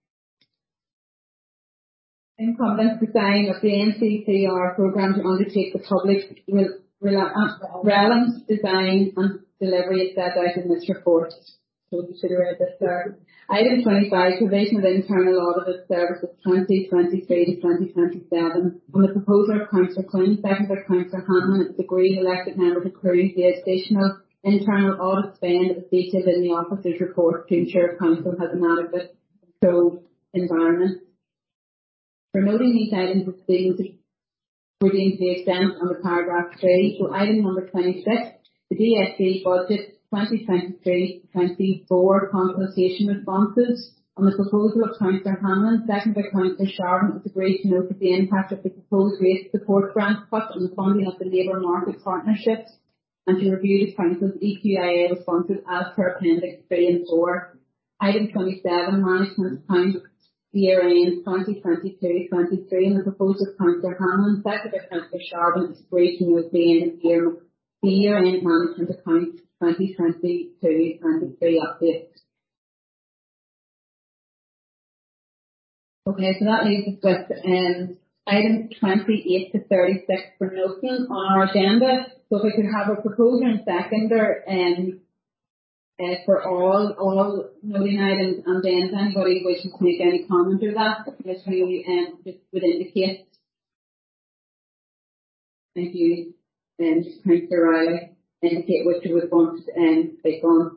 incumbent design of the N C C R programme to undertake the public realm design and delivery as set out in this report. So consider it this there. Item twenty-five, provision of internal audited services twenty twenty-three to twenty twenty-seven. On the proposal of Councillor Quinn, seconded by Councillor Hanlon, it is agreed elected members approve the additional internal audit spend as detailed in the officer's report to ensure Council has an adequate controlled environment. For noting these items as things were deemed to be exempt under paragraph three. So item number twenty-six, the D S C budget twenty twenty-three to twenty-four consultation responses. On the proposal of Councillor Hanlon, seconded by Councillor Sharvin, it is agreed to note that the impact of the proposed rate support grant cut on the funding of the labour market partnerships and to review the Council's E Q I A responses as per Appendix three and four. Item twenty-seven, management account year end twenty twenty-two twenty-three, and the proposal of Councillor Hanlon, seconded by Councillor Sharvin, it is agreed to note the end of year, the year end management account twenty twenty-two twenty-three update. Okay, so that leaves us with um, items twenty-eight to thirty-six for noting on our agenda. So if we could have a proposer and seconder um, uh, for all all noting items, and then if anybody wishes to make any comment or that, if you um, just would indicate. Thank you, um, Councillor Riley. Indicate which you would want to um, take on.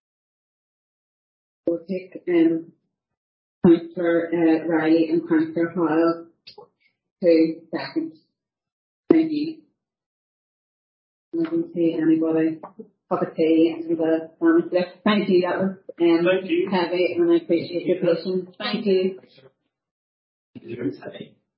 We'll take um, Councillor uh, Riley and Councillor Hoyle two seconds. Thank you. I don't see anybody cup of tea and the sandwich left. Thank you. That was um, Thank you. Heavy, and I appreciate your patience. Thank you. Thank you.